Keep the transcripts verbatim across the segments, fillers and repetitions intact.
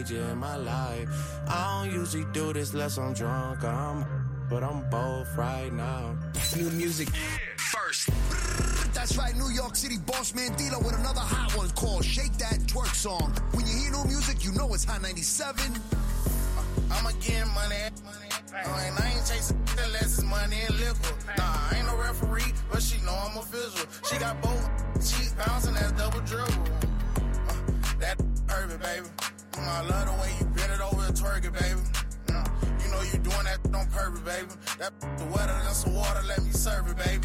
need you in my life. I don't usually do this unless I'm drunk, I'm, but I'm both right now. New music first. That's right, New York City boss man D-Lo with another hot one called Shake That Twerk Song. When you hear new music, you know it's Hot ninety-seven. I'ma get money. I ain't, I ain't chasing unless it's money and liquor. Nah, I ain't no referee, but she know I'm official. She got both cheeks bouncing, that's double dribble. Uh, that perfect, baby. Mm, I love the way you bend it over and twerk it, baby. Mm, you know you doing that on purpose, baby. That the wetter than some water, let me serve it, baby.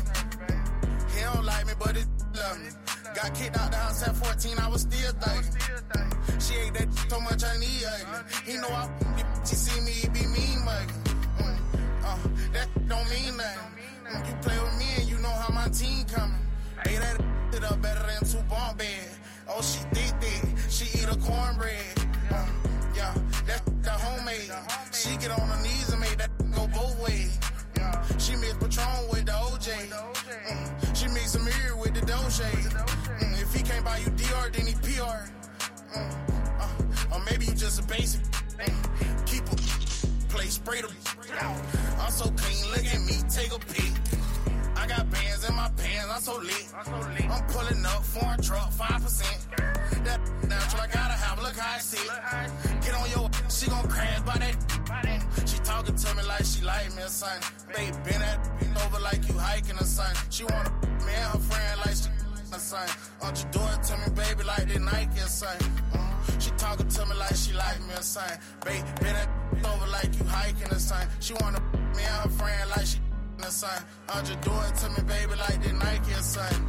He don't like me, but it love me. Got kicked out the house at fourteen, I was still thinking. She ate that so much I need ugly. He know I she see me, it be mean mugging. Mm, uh, that don't mean nothing. Mm, you play with me and you know how my team coming. Hey, that it up better than two bunk bed. Oh, she thick thick, she eat a cornbread. Uh, yeah, that the homemade. She get on her knees and make that go both ways. Mm, she mix Patron with the O J. Mm, she mix Amir with the Dolce. Mm, if he can't buy you D R, then he P R. Mm, uh, or maybe you just a basic. Mm, keep a play, spray the. I'm so clean, look at me, take a peek. I got bands in my pants, I'm so lit. I'm pulling up, foreign truck, five percent. That natural, I gotta have, look how I sit. Get on your, she gon' crash by that. She talking to me like she like me or something. Baby, bend that over like you hiking or something. She wanna me and her friend like she or something. Won't you do it to me, baby, like they Nike or something. Mm. She talking to me like she like me or something. Baby, bend that over like you hiking or something. She wanna me and her friend like she or something. Won't you do it to me, baby, like they Nike or something.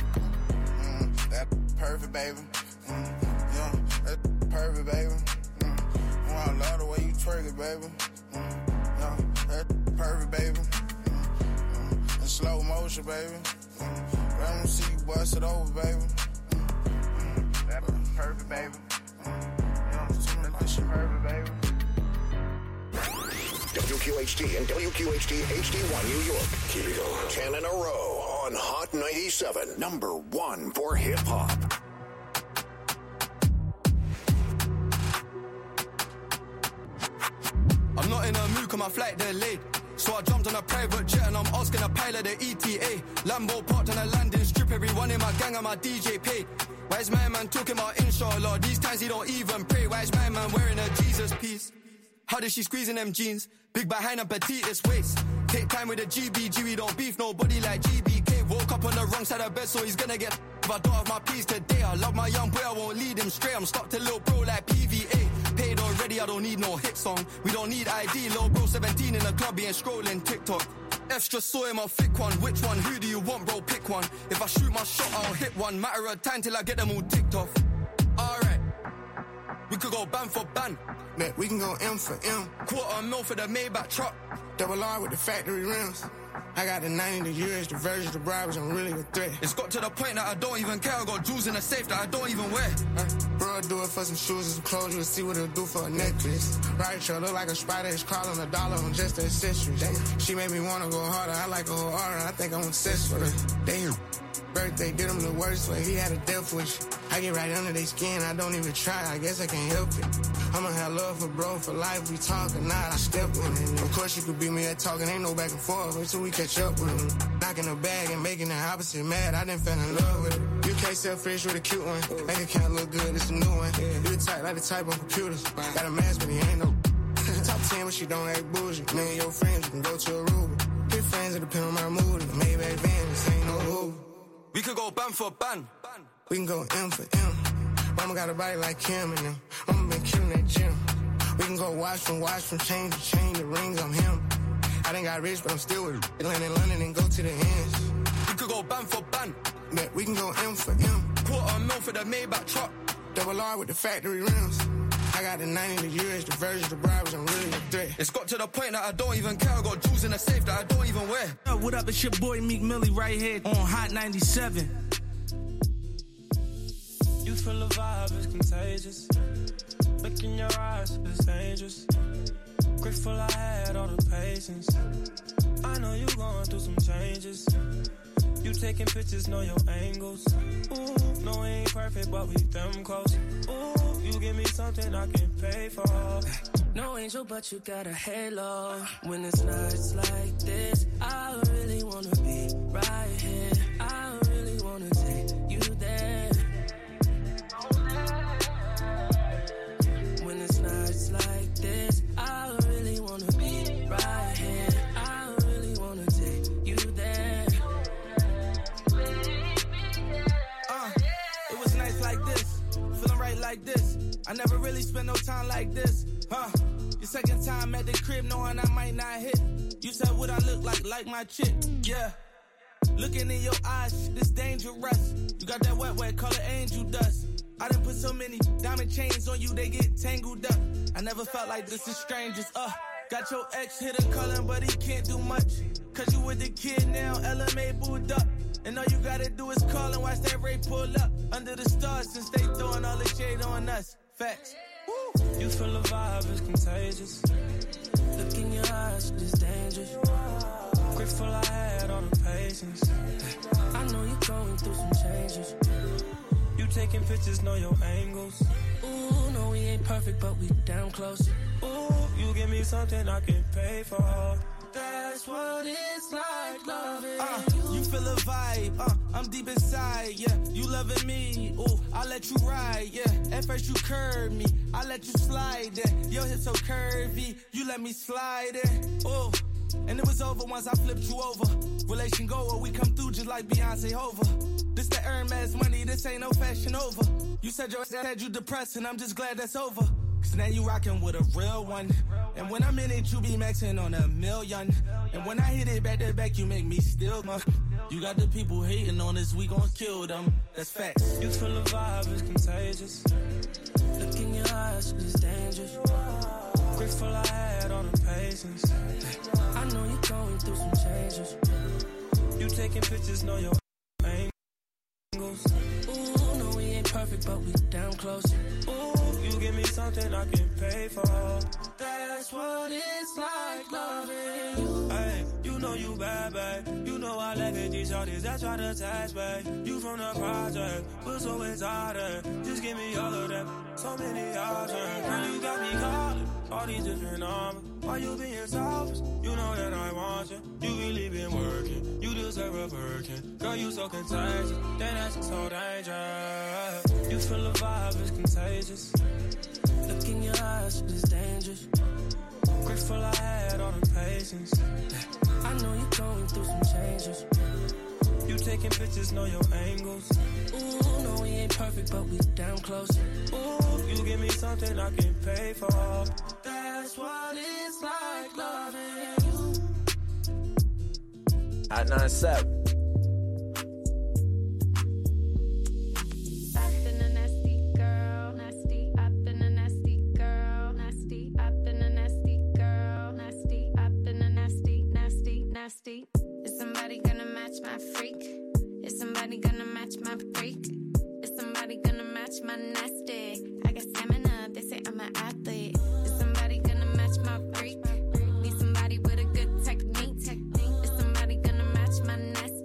Mm. That perfect, baby. Mm. Yeah, that perfect, baby. Mm. Oh, I love the way you twerk it, baby. Mm. Yeah, that perfect, baby. Mm. In slow motion, baby. Mm. Let me see you bust it over, baby. Mm. That perfect, baby. Mm. Yeah, that shit perfect, baby. W Q H T and W Q H T H D one New York. Keep it on. ten in a row on Hot ninety-seven. Number one for hip hop. I'm not in a mood, cause my flight delayed. So I jumped on a private jet and I'm asking a pilot the E T A. Lambo parked on a landing strip, everyone in my gang and my D J paid. Why is my man talking about inshallah? These times he don't even pray. Why is my man wearing a Jesus piece? How did she squeeze in them jeans? Big behind and petite waist. Take time with the G B G, we don't beef nobody like G B K. Woke up on the wrong side of bed, so he's gonna get if I don't have my peace today. I love my young boy, I won't lead him straight. I'm stuck to little bro like P V A. Paid already, I don't need no hit song. We don't need I D, little bro seventeen in the club, he ain't scrolling TikTok. F's just saw him, I'll thick one. Which one? Who do you want, bro? Pick one. If I shoot my shot, I'll hit one. Matter of time till I get them all ticked off. Alright, we could go ban for ban. Man, we can go M for M. Quarter mil for the Maybach truck. Double R with the factory rims. I got the ninety, the years, the versions, the bribes, I'm really a threat. It's got to the point that I don't even care. I got jewels in the safe that I don't even wear. Uh, bro, I'll do it for some shoes and some clothes. You'll see what it'll do for a necklace. Right, sure, look like a spider. It's crawling a dollar on just the accessories. Damn. She made me want to go harder. I like a whole aura. I think I'm obsessed with her. Damn. Birthday did him the worst way. He had a death wish. I get right under their skin. I don't even try. I guess I can't help it. I'ma have love for bro for life. We talk or not. I step with him. Of course you could beat me at talking. Ain't no back and forth. Wait till we catch up with him. Knocking the bag and making the opposite mad. I done fell in love with it. You can't sell fish with a cute one. Make it count look good. It's a new one. You the type like the type on computers. Got a mask but he ain't no. Top ten but she don't act bougie. Me and your friends you can go to a Aruba. Hit friends that depend on my mood. Maybach van. This ain't no Uber. We could go ban for ban. We can go M for M. Mama got a body like Kim and them. Mama been killing that gym. We can go watch from watch from chain to chain. The rings, I'm him. I done got rich, but I'm still with it. Land in London and go to the ends. We could go ban for ban. Yeah, we can go M for M. Quarter mil for the Maybach truck. Double R with the factory rims. I got the ninety, the years, the versions, the bribes, I'm really a threat. It's got to the point that I don't even care. I got jewels in the safe that I don't even wear. What up, it's your boy Meek Millie right here on Hot ninety-seven. You feel the vibe, it's contagious. Look in your eyes, it's dangerous. Grateful I had all the patience. I know you going through some changes. You taking pictures, know your angles. Ooh, no, we ain't perfect, but we them close. Ooh, you give me something I can pay for. No angel, but you got a halo. When it's nights like this, I really wanna be right here. I really wanna take you there. When it's nights like this, I really wanna be right here. I really wanna take you there. Uh, it was nights like this, feeling right like this. I never really spent no time like this, huh? Your second time at the crib knowing I might not hit. You said what I look like, like my chick, yeah. Looking in your eyes, this dangerous. You got that wet, wet color angel dust. I done put so many diamond chains on you, they get tangled up. I never felt like this is strangers, uh. Got your ex hit a calling, but he can't do much. Cause you with the kid now, L M A booed up. And all you gotta do is call and watch that Ray pull up. Under the stars since they throwing all the shade on us. Facts. Woo. You feel the vibe is contagious. Look in your eyes, it's dangerous. Grateful I had all the patience. I know you're going through some changes. You taking pictures, know your angles. Ooh, no, we ain't perfect, but we damn close. Ooh, you give me something I can pay for. That's what it's like loving uh, you. Feel a vibe, uh, I'm deep inside, yeah. You loving me, ooh, I let you ride, yeah. At first you curved me, I let you slide there. Your hips so curvy, you let me slide it, ooh. And it was over once I flipped you over. Relation goer, we come through just like Beyonce Hova. This the Hermes money, this ain't no fashion over. You said your said you depressed, and I'm just glad that's over. Cause now you rockin' with a real one. And when I'm in it, you be maxing on a million. And when I hit it back to back, you make me still my. You got the people hating on us, we gon' kill them. That's facts. You feel the vibe is contagious. Look in your eyes, it's dangerous. Grateful I had all the patience. I know you're going through some changes. You taking pictures, know your angles. Ooh, no, we ain't perfect, but we damn close. Ooh, you give me something I can pay for. That's what it's like loving you. Hey, you know you bad, babe. You know I like it, these shorties that try to attach, babe. You from the project, but so exotic. Just give me all of that, so many options. Girl, you got me calling, all these different numbers. Why you being selfish? You know that I want you. You really been working, you deserve a Birkin. Girl, you so contagious, then that's so dangerous. You feel the vibe is contagious. Look in your eyes, it's dangerous. Grateful I had all the patience. I know you're going through some changes. You taking pictures, know your angles. Ooh, no, we ain't perfect, but we damn close. Ooh, you give me something I can pay for. That's what it's like loving you. Hot ninety-seven. Is somebody gonna match my freak? Is somebody gonna match my freak? Is somebody gonna match my nasty? I got stamina, they say I'm an athlete. Is somebody gonna match my freak? Need somebody with a good technique. Is somebody gonna match my nasty?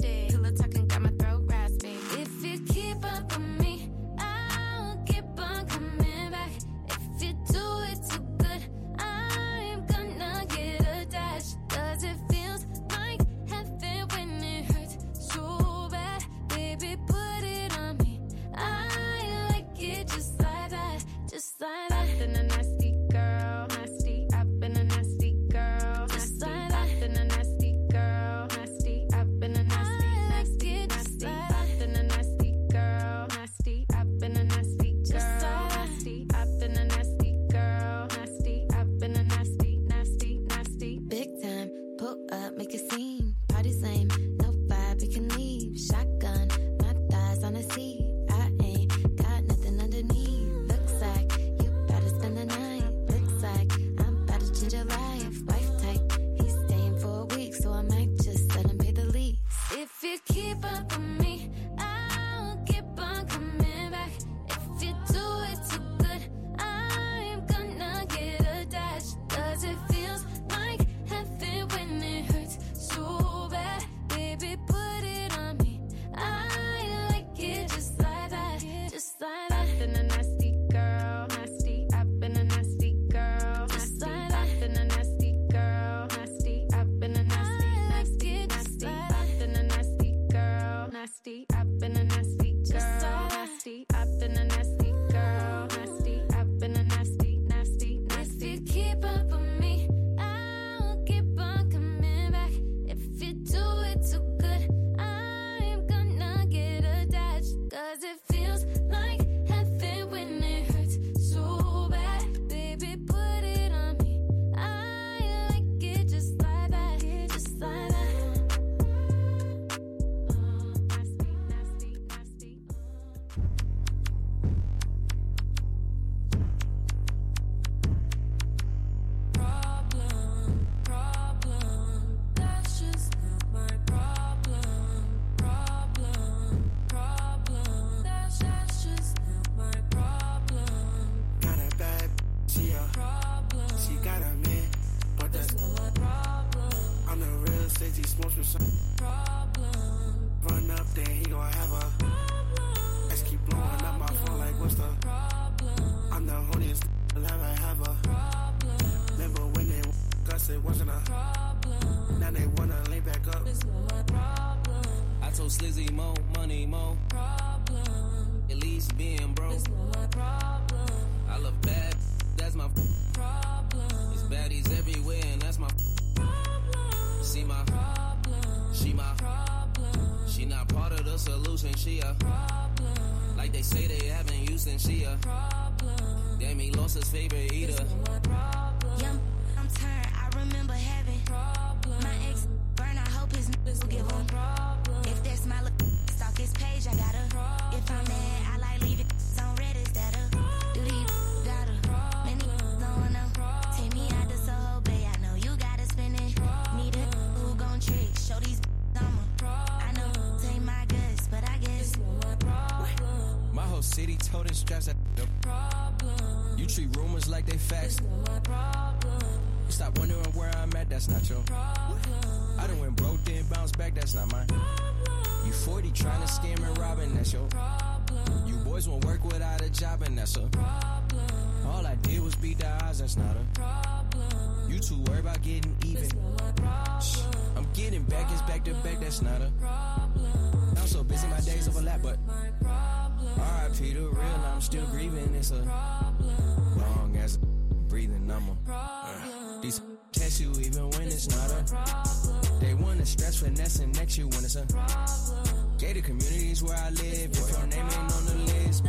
she got a man, but that's not my problem. I'm the real estate, he smokes with some problem. Run up there, he gon' have a problem. Let's keep blowing up my phone like what's the problem? I'm the honeyest I'll ever have a problem. Remember when they us, it wasn't a problem. Now they wanna lay back up. This not my problem. I told Slizzy more money, more problem. At least being broke. This not my problem. I love bad, that's my problem. It's baddies everywhere, and that's my problem. See my problem. She my problem. She not part of the solution, she a problem. Like they say they haven't used, and she a problem. Damn, he lost his favorite eater. This not my problem. Yeah, I'm turned. I remember having problem. My ex burn. I hope his niggas will give him problem. If that's my look, stalk his page. I gotta. Problem. If I'm mad, I like leaving on Reddit. That a do these gotta. Many don't know. Take me out the Soho Bay. I know you gotta spend it. Need a who gon' trick. Show these I'm a I know take my guts, but I guess my problem. My whole city told his straps that the problem. You treat rumors like they facts. My problem. You stop wondering where I'm at, that's not your problem. I done went broke, then bounce back, that's not mine. Problem. You forty trying to scam and rob, and that's your problem. You boys won't work without a job, and that's a problem. All I did was beat the odds, that's not a problem. You too worried about getting even. My problem. I'm getting back, it's back to back, that's not a problem. I'm so busy, my days overlap, but R I P the real, now I'm still grieving. It's a problem. Long as a breathing number. Uh, these test you even when it's not a problem. They wanna stress, finesse, and next you when it's a problem. Gated communities where I live. If your name ain't on the list.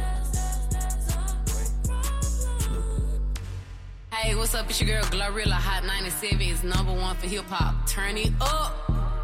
Hey, what's up? It's your girl Glorilla. Hot ninety-seven is number one for hip hop. Turn it up.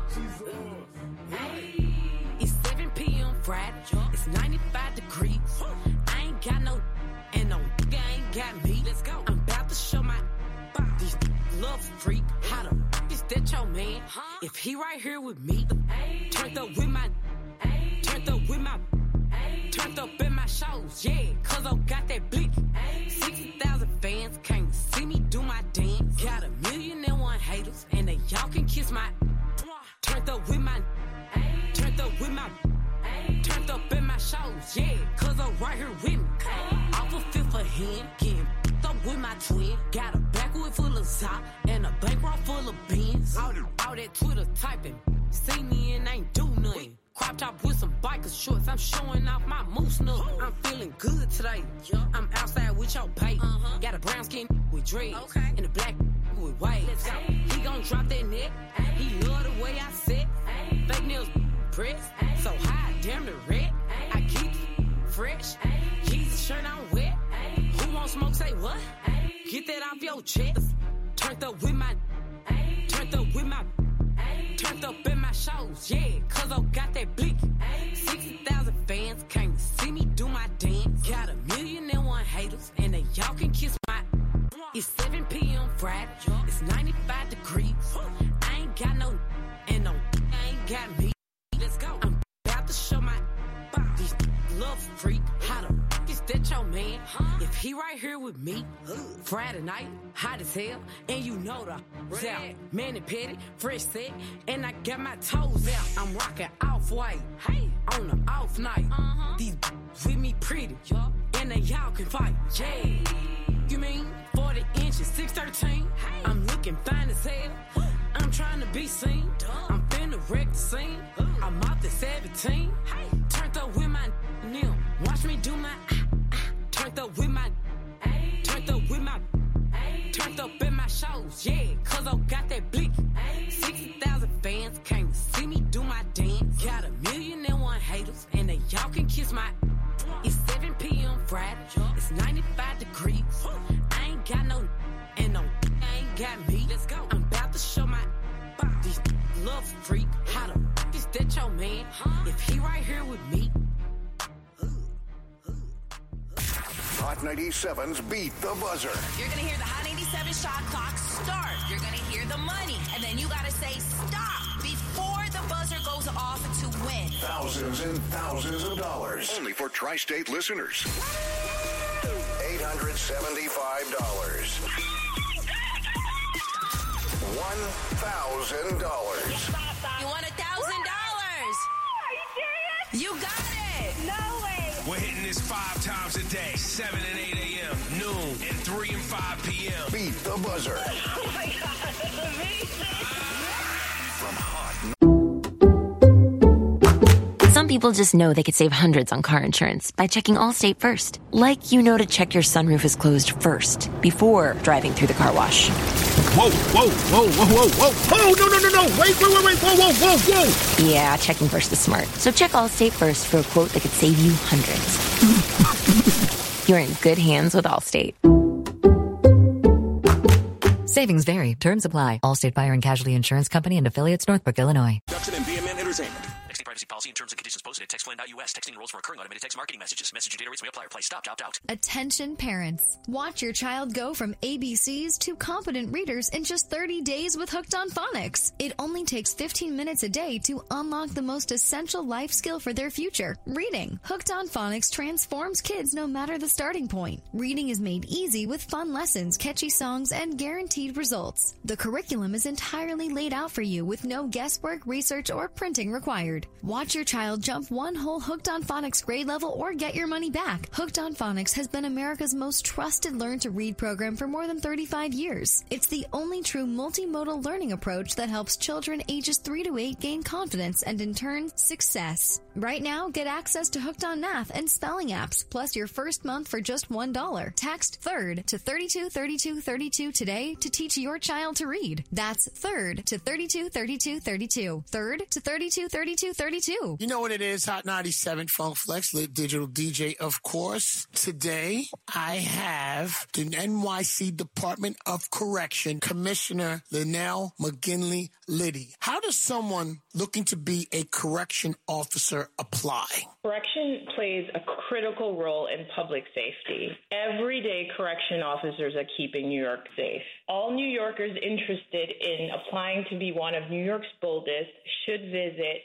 It's seven p.m. Friday. It's ninety-five degrees. I ain't got no, and no nigga ain't got me. Let's go. I'm about to show my these love freak. How the is that your man? If he right here with me, turned up with my, turned up with my, turned up in my shows. Yeah, cause I got that blick. sixty thousand fans can't see me do my dance. Got a million and one haters, and they y'all can kiss my. Turned up with my, turned up with my, turned up in my shows. Yeah, cause I'm right here with me. Off a fifth of hand, getting up with my twin. Got a backwood full of top and a bankroll full of beans. All, all that Twitter typing, see me and ain't do nothing. Crop top with some biker shorts, I'm showing off my moose nut. I'm feeling good today. I'm outside with your pay. Uh-huh. Got a brown skin with dreads, okay. And a black with waves. He gon' drop that neck. He love the way I sit. Fake nails press, so high, damn the red. I keep fresh. Jesus shirt on wet. Who won't smoke? Say what? Get that off your chest. Turned up with my, turned up with my. Turned up in my shows, yeah, cause I got that blick. sixty thousand fans can't see me do my dance. Got a million and one haters, and they y'all can kiss my. It's seven p.m. Friday, it's ninety-five degrees. I ain't got no, and no, I ain't got me. Let's go. I'm about to show my these love freak. How the f is that your man? If he right here with me, Friday night, hot as hell, and you know the out. Manny Petty, fresh set, and I got my toes out. I'm rocking off-white, hey, on the off night. Uh-huh. These with me pretty, and they y'all can fight. Yeah, you mean forty inches, six thirteen? Hey. I'm looking fine as hell. I'm trying to be seen. I'm finna wreck the scene. I'm out the seventeen. Hey. Turned up with my nil. Watch me do my. Ah, ah. Turned up with my. Turned up with my. Turned up in my shows. Yeah, cause I got that blick. sixty thousand fans can't see me do my dance. Got a million and one haters, and they y'all can kiss my. It's seven p.m. Friday. It's ninety-five degrees. I ain't got no. And no, I ain't got me. Let's go. I'm about to show my. These love freak. How the f is that your man? If he right here with me. Hot ninety-seven's Beat the Buzzer. You're going to hear the Hot ninety-seven shot clock start. You're going to hear the money. And then you got to say stop before the buzzer goes off to win. Thousands and thousands of dollars. Only for Tri-State listeners. eight hundred seventy-five dollars. thousand dollars. You want a thousand dollars? Are you serious? You got it. No way. We're hitting this five times a day, seven and eight a.m., noon, and three and five p.m. Beat the buzzer. Oh my God, that's amazing. From Hot. Some people just know they could save hundreds on car insurance by checking Allstate first. Like you know to check your sunroof is closed first before driving through the car wash. Whoa, whoa, whoa, whoa, whoa, whoa. Oh, no, no, no, no. Wait, wait, wait, wait. Whoa, whoa, whoa, whoa. Yeah, checking first is smart. So check Allstate first for a quote that could save you hundreds. You're in good hands with Allstate. Savings vary. Terms apply. Allstate Fire and Casualty Insurance Company and affiliates, Northbrook, Illinois. Production and B M N Entertainment. Texting privacy policy and terms and conditions posted at text plan dot U S. Texting rules for recurring automated text marketing messages. Message and data rates may apply. Reply stop, opt out. Attention parents. Watch your child go from A B Cs to competent readers in just thirty days with Hooked on Phonics. It only takes fifteen minutes a day to unlock the most essential life skill for their future, reading. Hooked on Phonics transforms kids no matter the starting point. Reading is made easy with fun lessons, catchy songs, and guaranteed results. The curriculum is entirely laid out for you with no guesswork, research, or printing required. Watch your child jump one whole Hooked on Phonics grade level or get your money back. Hooked on Phonics has been America's most trusted learn-to-read program for more than thirty-five years. It's the only true multimodal learning approach that helps children ages three to eight gain confidence and, in turn, success. Right now, get access to Hooked on Math and spelling apps, plus your first month for just one dollar. Text THIRD to thirty-two thirty-two thirty-two today to teach your child to read. That's THIRD to thirty-two thirty-two thirty-two. THIRD to thirty-two thirty-two thirty-two. You know what it is, Hot ninety-seven, Funk Flex, Lit Digital D J, of course. Today, I have the N Y C Department of Correction, Commissioner Linnell McGinley Liddy. How does someone looking to be a correction officer apply? Correction plays a critical role in public safety. Everyday correction officers are keeping New York safe. All New Yorkers interested in applying to be one of New York's boldest should visit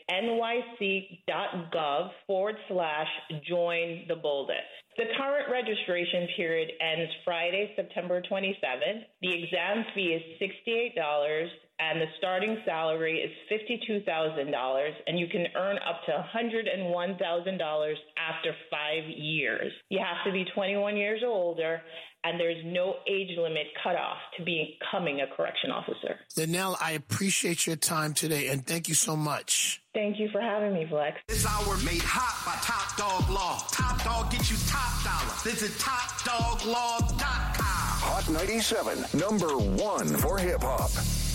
nyc.gov forward slash join the boldest. The current registration period ends Friday, September twenty-seventh. The exam fee is sixty-eight dollars and the starting salary is fifty-two thousand dollars, and you can earn up to one hundred one thousand dollars after five years. You have to be twenty-one years or older, and there's no age limit cutoff to becoming a correction officer. Linnell, I appreciate your time today, and thank you so much. Thank you for having me, Flex. This hour made hot by Top Dog Law. Top Dog gets you top dollar. Visit top dog law dot com. Hot ninety-seven, number one for hip-hop.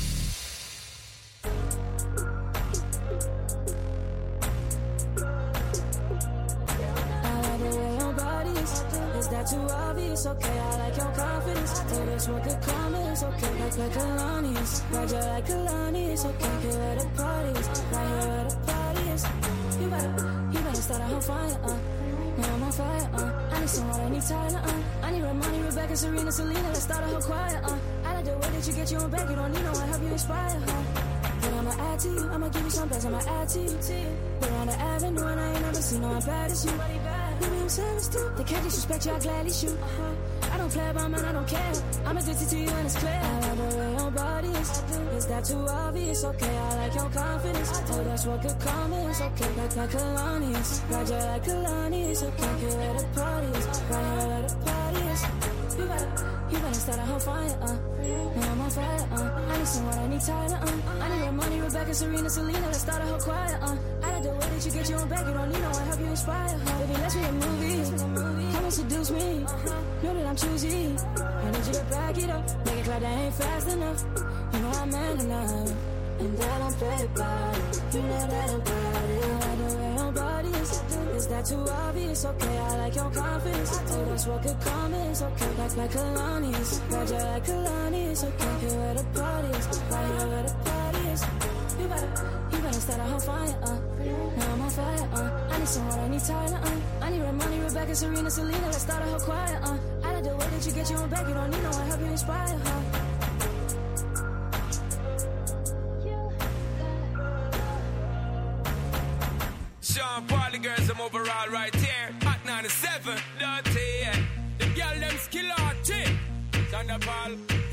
Is that too obvious? Okay, I like your confidence. Tell us what could come is okay. Like like Kalani's, Roger like Kalani's. Okay, get where the party is. Right here where the party is. You better, you better start a whole fire, uh. Now I'm on fire, uh. I need someone, I need Tyler, uh. I need Romani, Rebecca, Serena, Selena. Let's start a whole choir, uh. I like the way that you get you on back. You don't need no one, help you inspire, huh? But I'ma add to you, I'ma give you some best, I'ma add to you. But on the avenue, and I ain't never seen no one bad as you. Maybe I'm savage too. They can't disrespect you, I gladly shoot. Uh-huh. I don't play about man, I don't care. I'm addicted to you and it's clear. I like the way your body is. Is that too obvious? Okay, I like your confidence. Oh, that's what could come is. Okay, like like Kalani's. Roger like Kalani's. Okay, get where the party is. Right here where the party is. You better, you better start a whole fire, uh. Now I'm on fire, uh. I need someone, I need Tyler, uh. I need Romani, Rebecca, Serena, Selena. Let's start a whole choir, uh. I like the way that you get you on back. You don't need no one, help you inspire, huh? Baby, let's make a movie. Come and seduce me. Know that I'm choosy. I need you to back it up. Make it clear that ain't fast enough. You know I'm man enough. And I don't play about it. You know that about it. I like the way your body is. Is that too obvious? Okay, I like your confidence. Oh, that's what could come is. Okay, like like Kalani's. Roger like Kalani's. Okay, here where the party is. Right here where the party is. You better, you better start a whole fire, uh. Now I'm on fire, uh. I need someone, I need Tyler, uh. I need Romani, Rebecca, Serena, Selena. Let's start a whole choir, uh. I like the way that you get you on back. You don't need no one, help you inspire, huh? Sean Paul, the girls, I'm overall right here. Hot ninety-seven, dirty, yeah. The girl, them skill out, chick. Thunder Paul,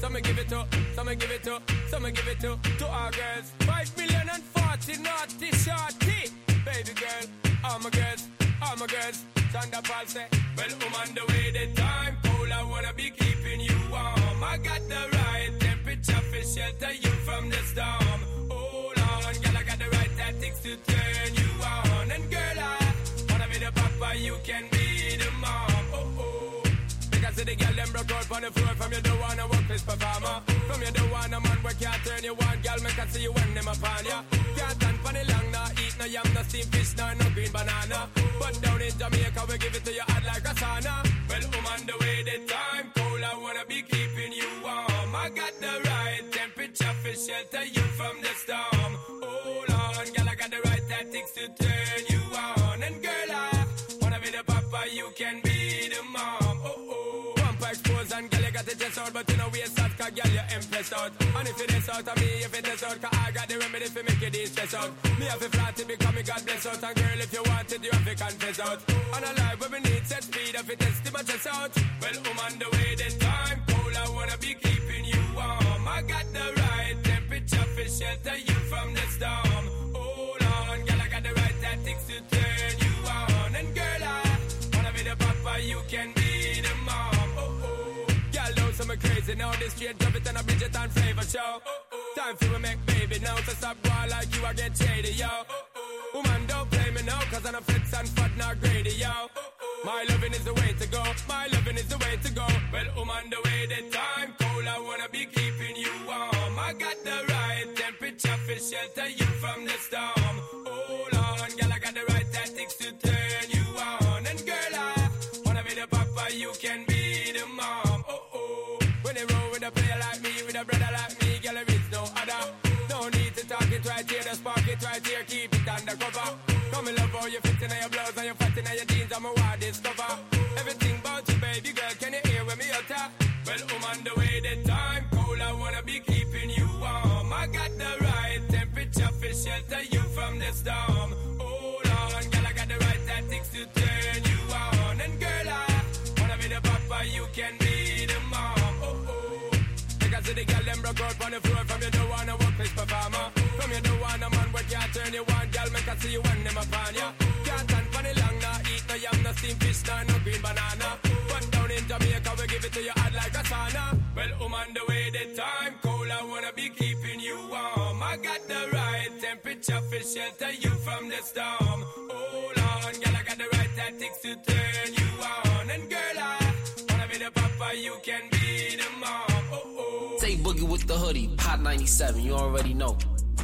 some me give it to, some me give it to, some me give it to, to our girls. Five million and forty naughty shorty. Baby girl, all my girls, all my girls. Sandra Paul say, well, I'm on the way, the time cold, I wanna be keeping you warm. I got the right temperature for shelter you from the storm. Hold on, girl, I got the right tactics to turn you on. And girl, I wanna be the papa, you can be the mom. Oh, oh. Because the girl, them broke out on the floor. From you don't wanna work this performer. From you don't wanna man, we can't turn you on. Girl, make I see you when them upon ya. Can't stand for the long, nah, eat no yam, no steamed fish, nah, no green banana. But down in Jamaica, we give it to you hot like a sauna. Well, I'm on the way, the time cold, I wanna be keeping you warm. I got the right temperature for shelter you from the storm. Hold on, girl, I got the right tactics to turn you on. And girl, I wanna be the papa, you can be the mom. Oh, oh. Pump expose and girl, you got the chest out, but you know we a sad, cause girl, you impressed out. And if it is out of me, if it is out, cause I got the remedy for make you de-stress out. Me have to flat it because me God bless out. And girl, if you want it, you have to confess out. And a life where we need set speed, if it is to my chest out. Well, I'm on the way, the time cold, I wanna be keeping you warm. I got the right temperature for shelter you from the storm. Hold on, girl, I got the right tactics to turn you on. And girl, I wanna be the papa, you can be the mom. Oh, oh. Girl, know some crazy now, this straight drop it and a Bridget and flavor show. Oh, oh. Time for we make baby now, to stop going like you, I get shady, yo. Oh, oh. Woman, don't play me now, cause I'm a fits and fat, not greedy, yo. Oh, oh. My loving is the way to go, my loving is the way to go. Well, I'm on the way, the time cold, I wanna be keeping you warm. I got the right temperature for shelter you from the storm. Hold on, girl, I got the right tactics to turn you on. And girl, I wanna be the papa, you can be the mom. Oh, oh. When they roll with a player like me, with a brother like me, girl, there is no other. No need to talk it right here, the spark it right here, keep it undercover. Come in love how you fit in your blouse and you fat in your jeans, I'm a wild discover. Everything about you, baby girl, can you hear when me utter? Well, I'm on the way, the time cold, I wanna be keeping you warm. I got the right temperature for shelter you from the storm. Hold on, girl, I got the right tactics to turn you on. And girl, I wanna be the papa, you can be the mom. Oh, oh. Because the girl, them broke out on the floor. From you don't wanna work this performer. From you don't wanna man, we can't turn you on. Girl, make I see you when them upon ya. Can't stand for the long, nah, eat no yam, no steamed fish, nah, no green banana. But down in Jamaica, we give it to you hot like a sauna. Well, I'm on the way, the time cold, I wanna be keeping you warm. I got the right temperature for shelter you from the storm. Hold on, girl, I got the right tactics to turn you on. And girl, I wanna be the papa, you can be the mom. Oh, oh. Say Boogie with the hoodie, Hot ninety-seven, you already know.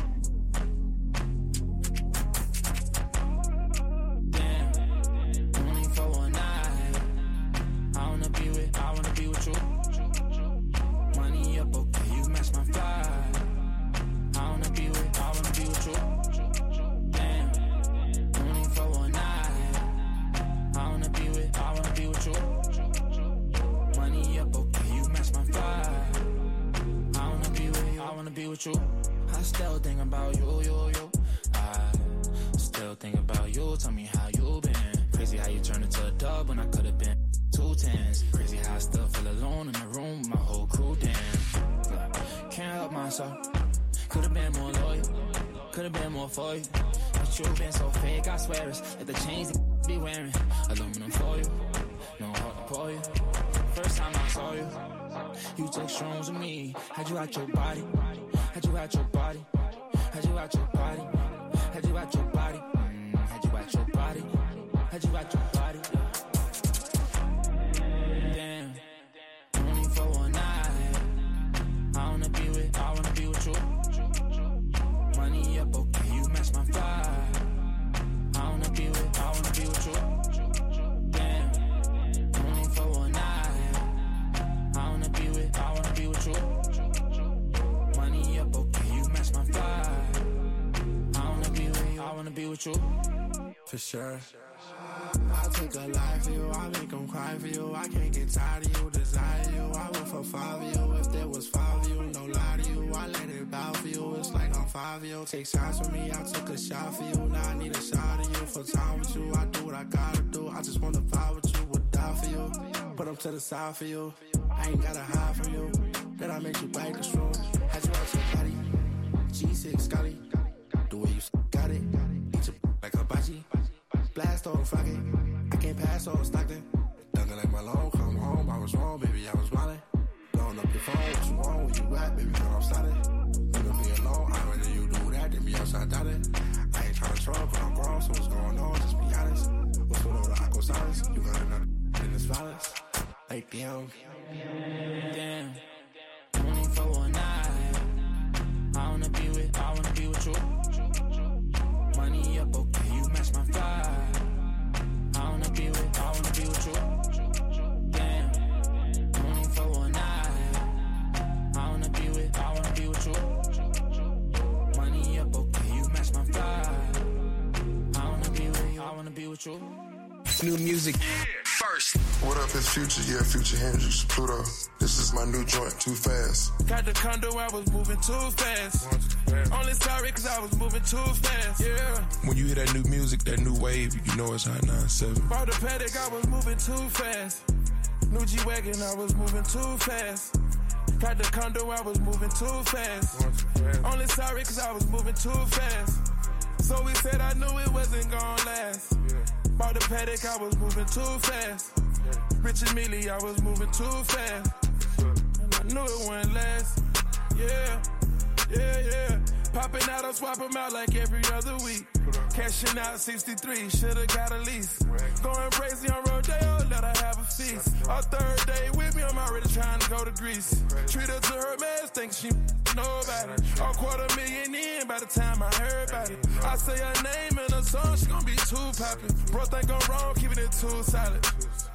You. I still think about you, you, you. I still think about you. Tell me how you been. Crazy how you turned into a dub when I could have been two tens. Crazy how I still feel alone in the room with my whole crew. Damn, can't help myself. Could have been more loyal. Could have been more for you. But you been so fake. I swear it's like the chains that be wearing. Aluminum for you. No heart to pour you. First time I saw you, you took shrooms with me. Had you out your body. Had you out your body, had you out your body, had you out your body, mm, had you out your body, had you out your body. Damn, only for one night. I wanna be with, I wanna be with you. Money up, okay, you match my vibe. I wanna be with, I wanna be with you. Damn, only for one night. I wanna be with, I wanna be with you. Be with you, for sure. I take a life for you, I make them cry for you. I can't get tired of you, desire you. I went for five of you, if there was five of you, no lie to you. I let it bow for you, it's like I'm five of you. Take shots with me, I took a shot for you. Now I need a shot of you, for time with you. I do what I gotta do, I just wanna vibe with you, would die for you. Put them to the side for you, I ain't gotta hide from you. that I make you bite the straw. Had you out your body, G six Scotty. The way you got it, eat your like a bachi. Blast on Friday, I can't pass on Stockton. Dunking like my long, come home, I was wrong, baby, I was wildin'. Blowing up your phone, what's wrong, where you at, baby, girl, I'm sliding. You gon' be alone, I'd rather you do that than be outside dotted. I ain't tryna troll, but I'm grown, so what's going on, just be honest. What's going on with the aqua silence? You got another in this violence. Like, damn. Damn. Only for one night. I wanna be with, I wanna be with you. Money up, okay, you match my fly. I wanna be with, I wanna be with you. Damn. Only for one night. I wanna be with, I wanna be with you. Money up, okay, you match my fly. I wanna be with you, I wanna be with you. New music first. What up, it's Future? Yeah, Future Hendrix, Pluto. This is my new joint, Too Fast. Got the condo, I was moving too fast. Only sorry cause I was moving too fast. Yeah. When you hear that new music, that new wave, you know it's Hot ninety-seven. Bought the paddock, I was moving too fast. New G-Wagon, I was moving too fast. Got the condo, I was moving too fast. Only sorry cause I was moving too fast. So we said I knew it wasn't gonna last. Bought the paddock, I was moving too fast. Rich and Mealy, I was moving too fast. And I knew it wouldn't last. Yeah, yeah, yeah. Popping out, I swap them out like every other week. Cashing out sixty-three, should've got a lease. Going crazy on Rodeo, let her have a feast. Our third day with me, I'm already trying to go to Greece. Treat her to her man, think she know about it. A quarter million in by the time I heard about it. I say her name in a song, she gon' be too poppin'. Bro, think I'm wrong, keeping it too solid.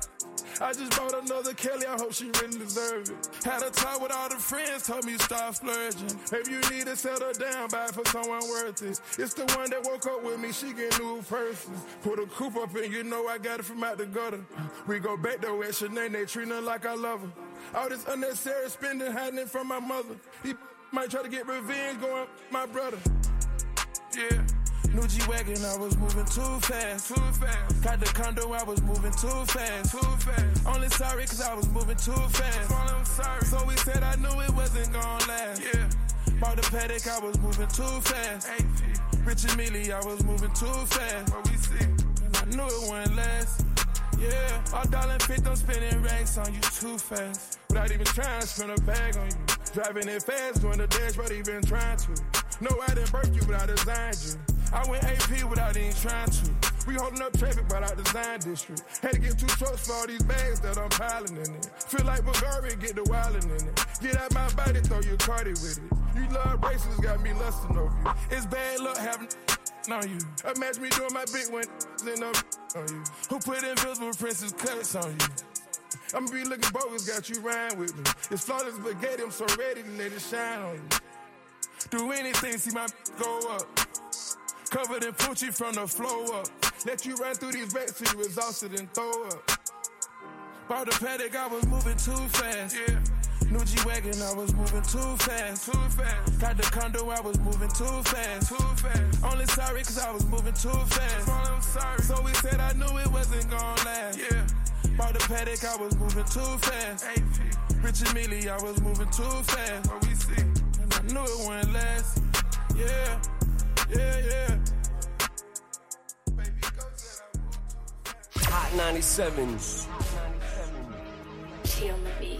I just bought another Kelly, I hope she really deserve it. Had a talk with all the friends, told me to start splurging. If you need to settle down, buy it for someone worth it. It's the one that woke up with me, she get new person. Put a coupe up in, you know I got it from out the gutter. We go back though at Sinead, they treat her like I love her. All this unnecessary spending, hiding it from my mother. He might try to get revenge going my brother. Yeah. New G-Wagon, I was moving too fast. Too fast. Got the condo, I was moving too fast. Too fast. Only sorry cause I was moving too fast. I'm sorry. So we said I knew it wasn't gonna last. Yeah. Bought the paddock, I was moving too fast. Rich and Mealy, I was moving too fast. What we see? And I knew it wouldn't last. Yeah. All dollar picked on spending racks on you too fast. Without even trying to spend a bag on you. Driving it fast, doing the dash, but even trying to. No, I didn't birth you, but I designed you. I went A P without even trying to. We holding up traffic but our design district. Had to get two trucks for all these bags that I'm piling in it. Feel like Bulgari, get the wildin' in it. Get out my body, throw your cardi with it. You love races, got me lustin' over you. It's bad luck having on you. Imagine me doing my big one and on you. Who put invisible princess cuts on you? I'ma be looking bogus, got you riding with me. It's flawless spaghetti, I'm so ready to let it shine on you. Do anything, see my go up. Covered in Poochie from the flow up. Let you run through these racks till you exhausted and throw up. Bought the paddock, I was moving too fast. Yeah. New G-Wagon, I was moving too fast. Too fast. Got the condo, I was moving too fast. Too fast. Only sorry cause I was moving too fast. I'm sorry. So we said I knew it wasn't gonna last. Yeah. Bought the paddock, I was moving too fast. A P. Rich and Mealy, I was moving too fast. What we see? And I knew it wouldn't last. Yeah. Yeah, yeah. Hot ninety-seven. She on the beat.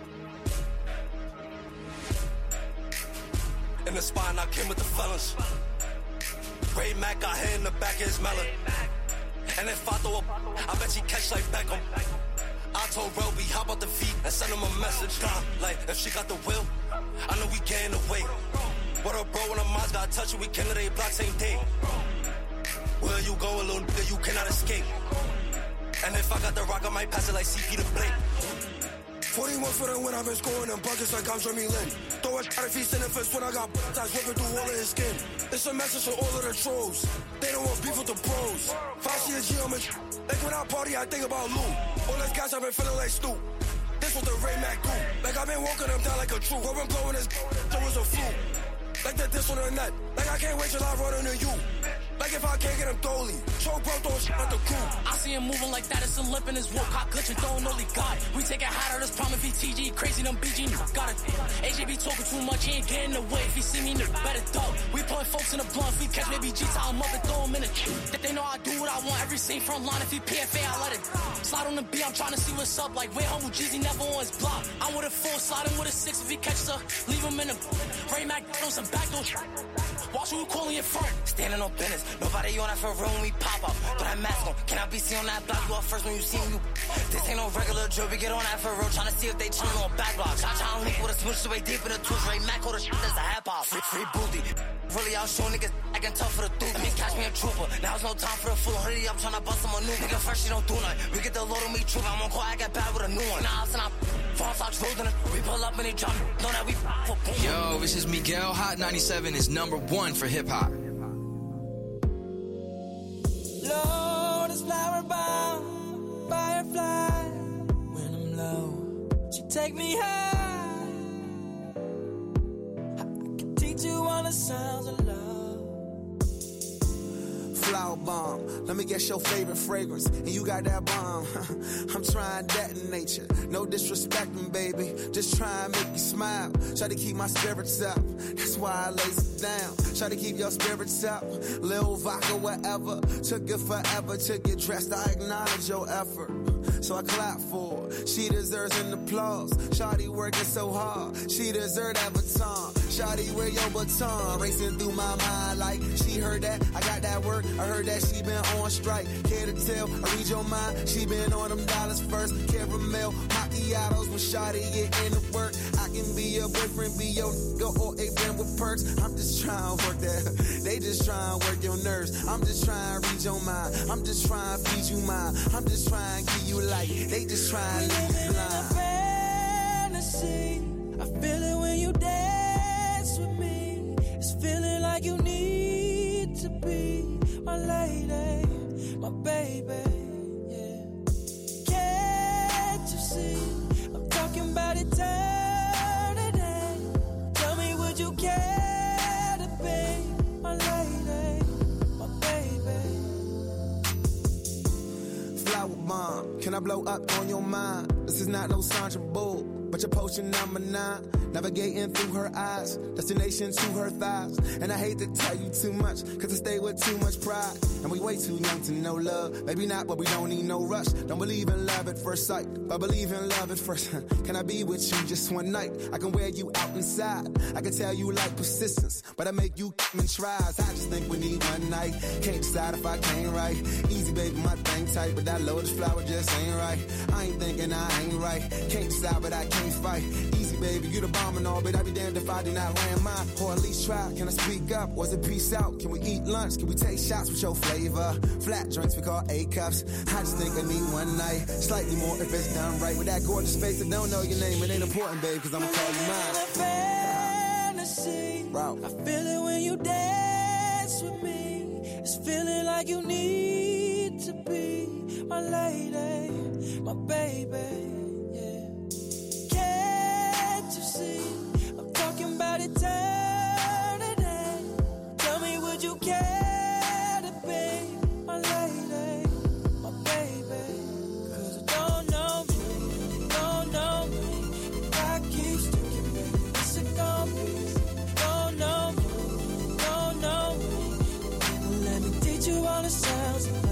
In the spot and I came with the fellas. Ray Mac got hit in the back of his melon. And if I throw a, I bet she catch like Beckham. I told Roby, hop out the feet and send him a message. Like, if she got the will, I know we getting away. What up, bro, when the mods got touch you, we came to they block same day. Where you go, a little nigga, you cannot escape. And if I got the rock, I might pass it like C P to Blake. forty-one for the win, I've been scoring them buckets like I'm Jeremy Lin. Throw a shot if he's in the fist when I got ties whipping through all of his skin. It's a message to all of the trolls. They don't want beef with the pros. Foxy and G on me. Like when I party, I think about Lou. All this guys, I've been feeling like Stu. This what the Ray Mac do. Like I've been walking them down like a troop. I've been blowing this, there was a flu. Like the diss on the net. Like I can't wait till I run into you. Like if I can't get him dolly. Choke bro, throw shit at the crew. I see him moving like that, it's a limp in his walk. Hot glitch and throwing only God. We take it higher, this problem V T G. Crazy, them B G, got it. A J be talking too much, he ain't getting in the way. If he see me, nigga, better duck. We putting folks in the blunt, if we catch baby G, tie him up and throw him in the That they know I do what I want, every scene front line. If he P F A, I let it slide on the B, I'm trying to see what's up. Like, wait, humble Jeezy never on his block. I'm with a four, sliding with a six. If he catches her, leave him in the Ray Mac, throw some backdoor. Watch who you calling your friend. Standing on business, nobody on that for room, we pop up. Throw that mask on, can I be seen on that block? You up first when you see you. This ain't no regular drill, we get on that for real, trying to see if they chillin' on back blocks. I try to link with a switch the way deep in the tooth. Ray Mac, hold the shit, that's a half off. Free, free booty. Really out showing niggas, I can tough for the dude. I mean, catch me a trooper. Now it's no time for the full hoodie, I'm trying to bust some new. Nigga fresh, she don't do nothing. We get the load on me trooper, I'm on call, I got bad with a new one. Now I'm false socks rolling it. We pull up and they drop, know that we for boom. Yo, this is Miguel. Hot ninety-seven is number one for hip hop. Lord is flower bound, firefly. When I'm low, she take me high. I can teach you all the sounds of love. Flower bomb, let me guess your favorite fragrance, and you got that bomb. I'm trying that in nature, no disrespecting, baby. Just try and make you smile. Try to keep my spirits up, that's why I lays it down. Try to keep your spirits up, Lil vodka, whatever. Took it forever to get dressed, I acknowledge your effort. So I clap for her. She deserves an applause. Shawty working so hard. She deserves that baton. Shawty, wear your baton. Racing through my mind like she heard that. I got that work. I heard that she been on strike. Care to tell? I read your mind. She been on them dollars first. Caramel macchiatos when Shawty get into work. I can be your boyfriend, be your nigga, or a friend with perks. I'm just trying to work that. They just trying to work your nerves. I'm just trying to read your mind. I'm just trying to feed you mine. I'm just trying to give you light. They just trying to leave you blind. Fantasy. I feel it when you dance with me. It's feeling like you need to be my lady, my baby. Yeah. Can't you see? I'm talking about eternity. Tell me, would you care to be my lady, my baby? Flower bomb, can I blow up on your mind? This is not no Sandra Bull, but your potion number nine. Navigating through her eyes, destination to her thighs. And I hate to tell you too much, cause I stay with too much pride. And we way too young to know love. Maybe not, but we don't need no rush. Don't believe in love at first sight, but believe in love at first. Can I be with you just one night? I can wear you out inside. I can tell you like persistence, but I make you come in tries. I just think we need one night. Can't decide if I can't right. Easy baby, my thing tight, but that lotus flower just ain't right. I ain't thinking I ain't right. Can't decide, but I can't fight. Easy baby, you the bomb and all, but I be damned if I do not land mine. Or at least try. Can I speak up? Was it peace out? Can we eat lunch? Can we take shots with your flavor? Flat drinks we call A-cups. I just think I need one night. Slightly more if it's done right. With that gorgeous face that don't know your name, it ain't important, babe, cause I'ma call you mine. Fantasy. Wow. I feel it when you dance with me. It's feeling like you need to be my lady, my baby. I'm talking about eternity. Tell me, would you care to be my lady, my baby? Cause I don't know me, don't know me. If I keep sticking with you, it's a gonna be. Don't know me, don't know me. Let me teach you all the sounds of love.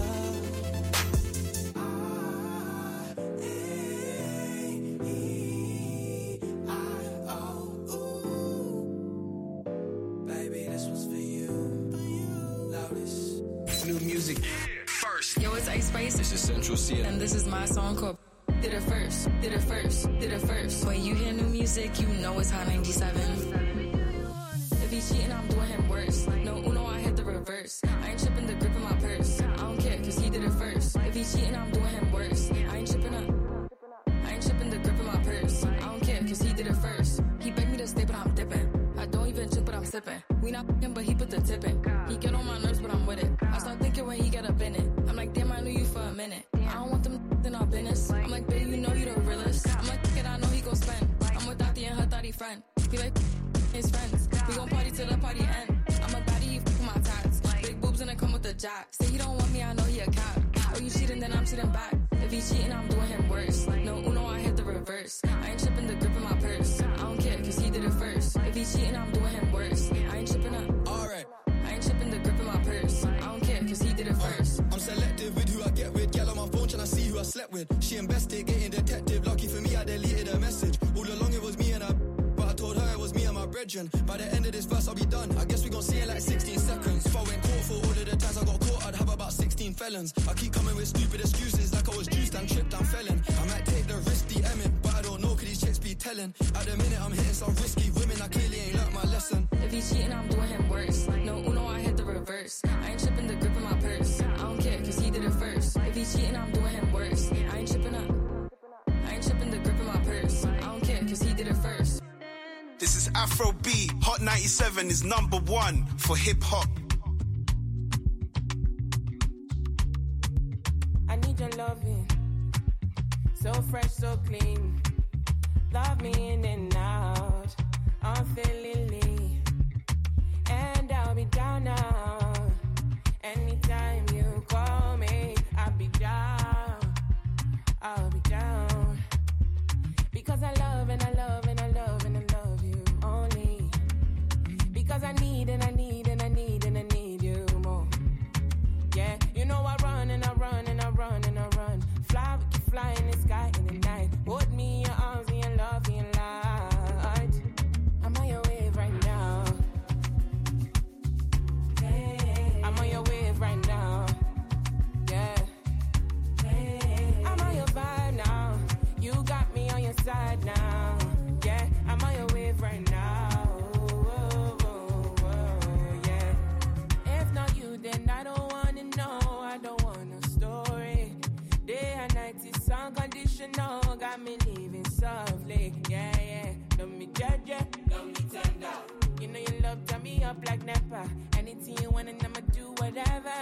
Music first. Yo, it's Ice Spice. This is Central C. And this is my song called Did It First, Did It First, Did It First. When you hear new music, you know it's Hot ninety-seven. If he cheating, I'm doing him worse. No Uno, I hit the reverse. I ain't tripping the grip in my purse. I don't care, cause he did it first. If he cheating, I'm doing him worse. I ain't tripping up. I ain't tripping the grip in my purse. I don't care, cause he did it first. He begged me to stay, but I'm dipping. I don't even drink, but I'm sipping. We not f***ing, but he put the tip in. He get on my nerves, but I'm with it. I start thinking when he get up in it. I'm like, damn, I knew you for a minute. I don't want them in our business. I'm like, babe, you know you the realest. I'm like, it, I know he gon' spend. I'm with Dottie and her thotty friend. He like, his friends. We gon' party till the party end. I'm a baddie, he f***ing my tats. Big boobs and I come with a job. Say he don't want me, I know he a cop. Oh, you cheating, then I'm cheating back. If he cheating, I'm doing him worse. No, Uno, I hit the reverse. I ain't tripping the grip in my purse. I don't care, cause he did it first. If he cheating, I'm doing him worse. I ain't tripping up. Alright. I ain't tripping the grip in my purse. I don't care, cause he did it first. I'm selective with who I get with. Girl on my phone tryna see who I slept with. She investigating detective. Lucky for me, I deleted her message. All along it was me and her, but I told her it was me and my brethren. By the end of this verse, I'll be done. I guess we gon' see it like sixteen seconds. If I went court for all of the times I got caught, I'd have about sixteen felons. I keep coming with stupid excuses like I was juiced and tripped and felon. I might take the risk DMing, but I don't know could these chicks be telling. At the minute I'm hitting some risky women, I clearly ain't learnt my lesson. If he cheating, I'm doing him worse. No, Uno, I hit the reverse. I ain't tripping the grip in my purse. I don't care, cause he did it first. If he cheating, I'm doing him worse. I ain't tripping up. I ain't tripping the grip in my purse. I don't care, cause he did it first. This is Afrobeat. Hot ninety-seven is number one for hip hop. I need your loving, so fresh, so clean. Love me in and out, unfailingly. And I'll be down now. Anytime you call me, I'll be down. I'll be down. Because I love and I love and I love and I love you only. Because I need and I need and I need and I need you more. Yeah, you know I run and I run and I run and I run. Fly, we can fly in the sky in the night. Hold me in your arms and your love and your light. I'm on your wave right now. I'm on your wave right now. Yeah. I'm on your vibe now. You got me on your side now. Yeah, I'm on your wave right now. Whoa, whoa, whoa, yeah. If not you, then I don't wanna know. I don't want no story. Day and night is unconditional. Got me living softly. Yeah, yeah. Love me judge, yeah. Love me tender. You know you love turn me up like Nepa. Anything you want and I'ma do whatever.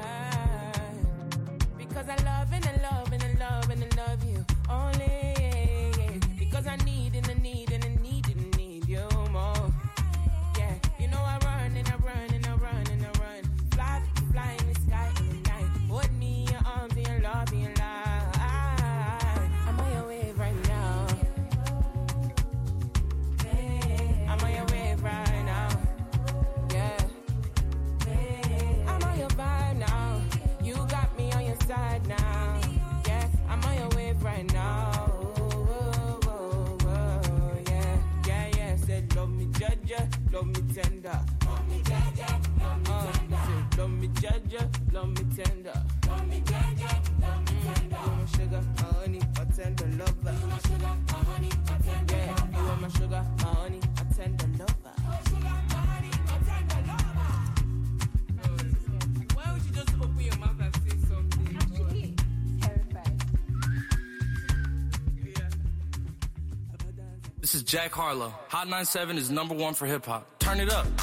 Because I love and I love and I love and I love you only. Because I need and I need and I need and I need you more. Yeah, you know I run and I run and I run and I run. Fly, fly in the sky in the night. Hold me in your arms and your love and your light. I'm on your wave right now. I'm on your wave right now. Yeah. I'm on your vibe now. You got me on your side now. Yeah, I'm on your wave right now. Whoa, whoa, whoa, yeah, yeah, yeah. Said love me, judge, love me tender. Love me, judge, love me tender. Said love me, judge, love me tender. Love me, judge, love me tender. You my sugar, my honey, my tender lover. You my sugar, my honey, my tender lover. Yeah, you are my sugar, my honey, my tender lover. My sugar, my honey, my tender lover. Why would you just open your mouth and say something? Actually, terrified. This is Jack Harlow. Hot ninety-seven is number one for hip hop. Turn it up.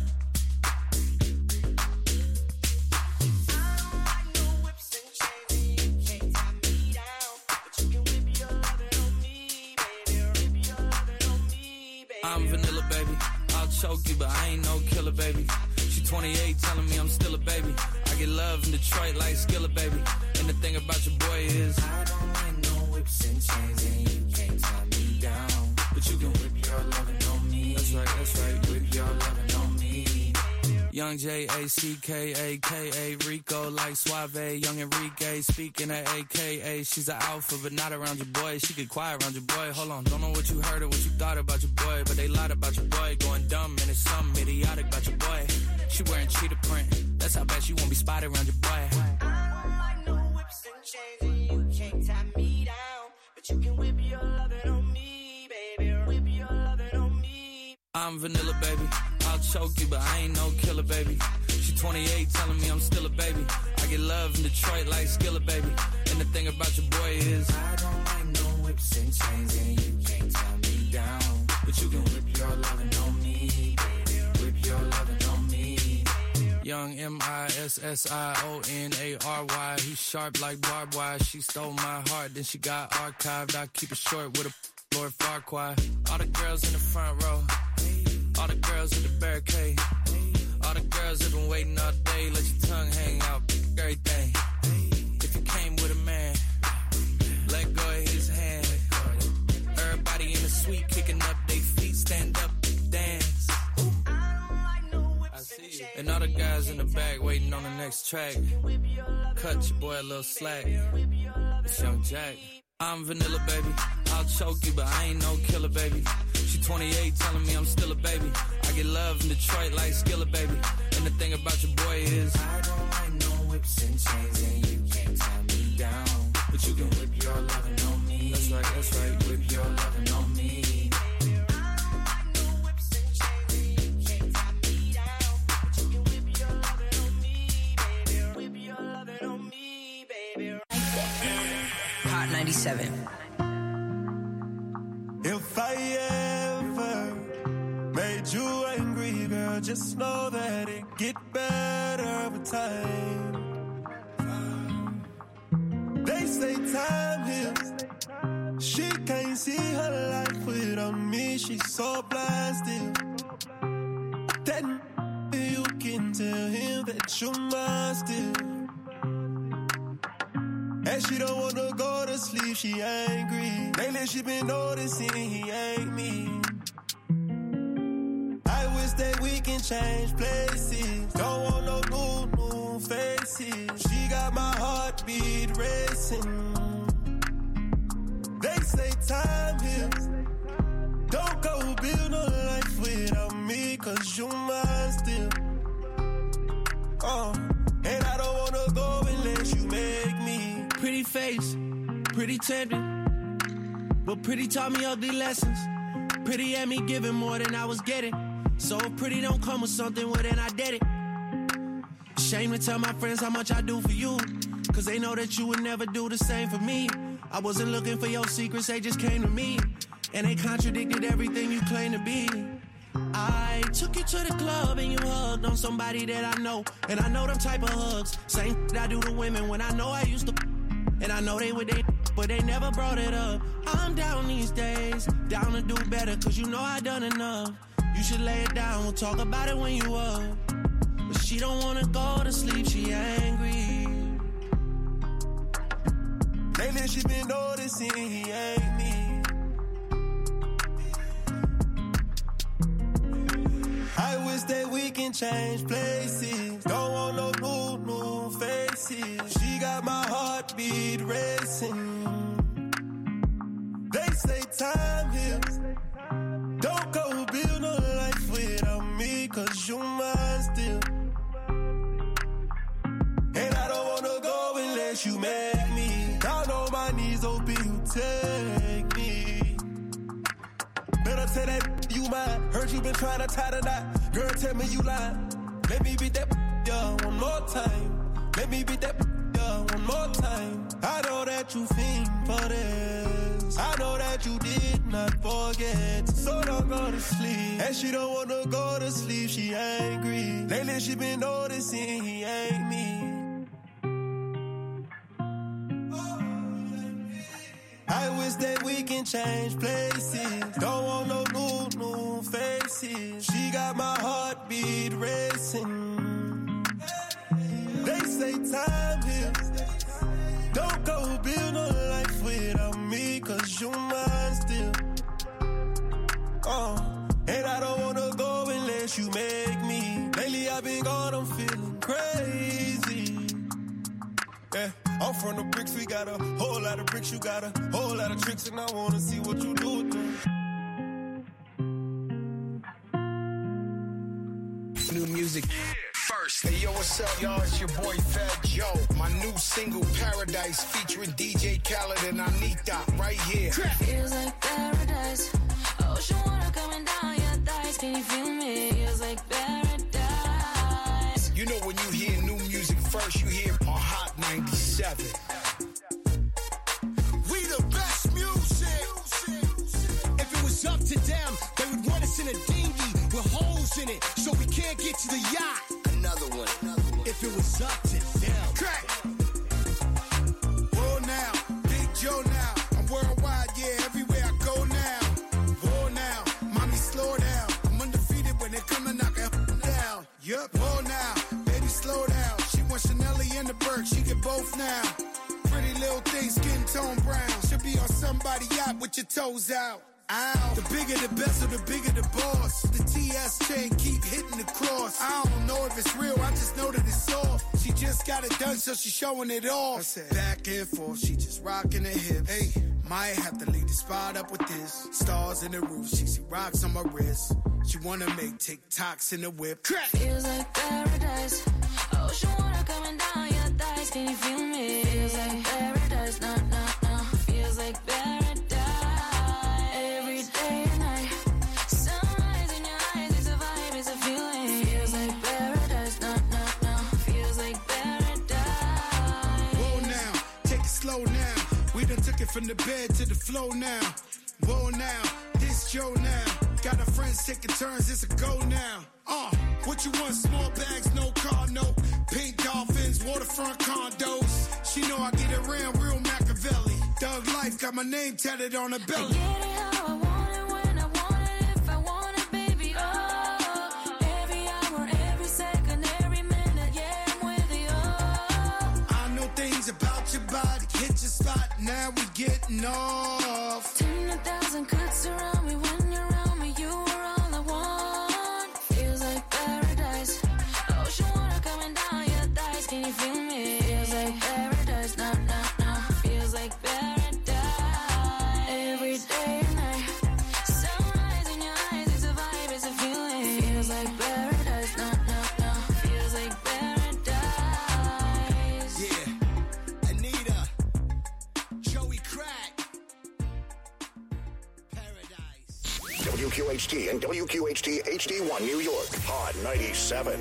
I'm vanilla, baby. I'll choke you, but I ain't no killer, baby. She twenty-eight, telling me I'm still a baby. I get love in Detroit like Skilla, baby. And the thing about your boy is I don't like no whips and chains, and you can't tie me down. But you can whip your lovin' on me. That's right, that's right, whip your lovin' on me. Young J A C K A K A Rico like Suave. Young Enrique speaking at A K A. She's an alpha but not around your boy. She get quiet around your boy. Hold on, don't know what you heard or what you thought about your boy, but they lied about your boy. Going dumb and it's something idiotic about your boy. She wearing cheetah print. That's how bad she won't be spotted around your boy. I don't like no whips and chains, and you can't tie me down. But you can whip your lovin' on me, baby. Whip your lovin' on me. I'm vanilla, baby. I'll choke you, but I ain't no killer, baby. She twenty-eight, telling me I'm still a baby. I get love in Detroit like Skilla, baby. And the thing about your boy is I don't like no whips and chains, and you can't tie me down. But you can whip your lovin' on me, baby. Whip your lovin' on me. Young M I S S I O N A R Y. He's sharp like barbed wire. She stole my heart, then she got archived. I keep it short with a Lord Farquaad. All the girls in the front row. All the girls at the barricade. All the girls have been waiting all day. Let your tongue hang And all the guys in the back waiting on the next track. Cut your boy a little slack. It's Young Jack. I'm vanilla, baby. I'll choke you, but I ain't no killer, baby. She twenty-eight telling me I'm still a baby. I get love in Detroit like Skilla, baby. And the thing about your boy is I don't like no whips and chains, and you can't tie me down. But you can whip your lovin' on me. That's right, that's right. Whip your lovin' on me. Hot ninety-seven. If I ever made you angry, girl, just know that it get better with time. They say time heals. She can't see her life without me. She's so blind still. Then you can tell him that you're mine still. And she don't wanna go to sleep, she angry. Lately she been noticing he ain't me. I wish that we can change places. Don't want no new, new faces. She got my heartbeat racing. They say time heals. Don't go build no life without me, cause you mine still. Uh, and I don't wanna go unless you make me. Pretty face, pretty tempting, but pretty taught me ugly lessons. Pretty had me giving more than I was getting. So if pretty don't come with something, well then I did it. Shame to tell my friends how much I do for you, cause they know that you would never do the same for me. I wasn't looking for your secrets, they just came to me. And they contradicted everything you claim to be. I took you to the club and you hugged on somebody that I know. And I know them type of hugs, same I do to women when I know I used to. And I know they would they, but they never brought it up. I'm down these days, down to do better, cause you know I done enough. You should lay it down, we'll talk about it when you up. But she don't wanna go to sleep, she angry. Lately she been noticing he ain't me. I wish that we can change places. Don't want no new, new faces. She got my heartbeat racing. They say time heals. Don't go build no life without me, cause you mine still. And I don't wanna go unless you make me. Down on my knees, open you take me. Better say that you mine. Heard you been trying to tie the knot. Girl, tell me you lying. Let me beat that yeah, one more time. Let me beat that yeah, one more time. I know that you fiend for this. I know that you did not forget. So don't go to sleep. And she don't wanna go to sleep, she angry. Lately she been noticing he ain't me. I wish that we can change places. Don't want no new, new faces. She got my heartbeat racing. They say time heals. Don't go build no life without me, cause you mine still. Uh, and I don't wanna go unless you make me. Lately I've been gone, I'm feeling crazy. Yeah, I'm from the bricks, we got a whole lot of bricks, you got a whole lot of tricks, and I wanna see what you do with them. New music. First, hey yo, what's up, y'all? It's your boy Fat Joe. My new single, Paradise, featuring D J Khaled and Anita, right here. Feels like paradise. Ocean water coming down your thighs. Can you feel me? Feels like paradise. You know when you hear new music first, you hear on Hot ninety-seven. We the best music. If it was up to them, they would want us in a dinghy with holes in it, so we can't get to the yacht. Another one. Another one. If it was up to them. Crack. Whoa now, Big Joe now. I'm worldwide, yeah, everywhere I go now. Whoa now, mommy slow down. I'm undefeated when they come to knock it down. Yup. Whoa now, baby slow down. She wants Chanelli and the Burke, she get both now. Pretty little thing, skin tone brown. Should be on somebody's yacht with your toes out. Ow. The bigger the bezel, the bigger the boss. The T S chain keep hitting the cross. sauce. I don't know if it's real, I just know that it's soft. She just got it done, so she showing it off. I said, back and forth, she just rocking the hips. Hey, might have to leave the spot up with this. Stars in the roof, she see rocks on my wrist. She wanna make TikToks in the whip. Crack! Feels like paradise. Ocean water coming down your thighs. Can you feel me? Feels like paradise. Nah, nah, nah. Feels like paradise. Every day and night. Sunrise in your eyes. It's a vibe, it's a feeling. Feels like paradise. Nah, nah, nah. Feels like paradise. Whoa now, take it slow now. We done took it from the bed to the floor now. Whoa now, this Joe now. Got our friends taking turns, it's a go now. Uh, what you want? Small bags, no car, no. Pink dolphins, waterfront condos. She know I get around real Machiavelli. Thug life, got my name tatted on her belly. I get it how I want it, when I want it, if I want it, baby. Oh, every hour, every second, every minute, yeah, I'm with you. Oh. I know things about your body, hit your spot, now we getting off. Ten a thousand could surround me when you're around me. You are all I want. Feels like paradise. Ocean water coming down your thighs. Can you feel me? Feels like paradise. Nah, nah, nah. Feels like paradise. Every day and night. Sunrise in your eyes. It's a vibe, it's a feeling. Feels like paradise. Nah, nah, nah. Feels like paradise. Yeah, Anita, Joey Crack. W Q H T and W Q H T H D one New York, Hot ninety-seven.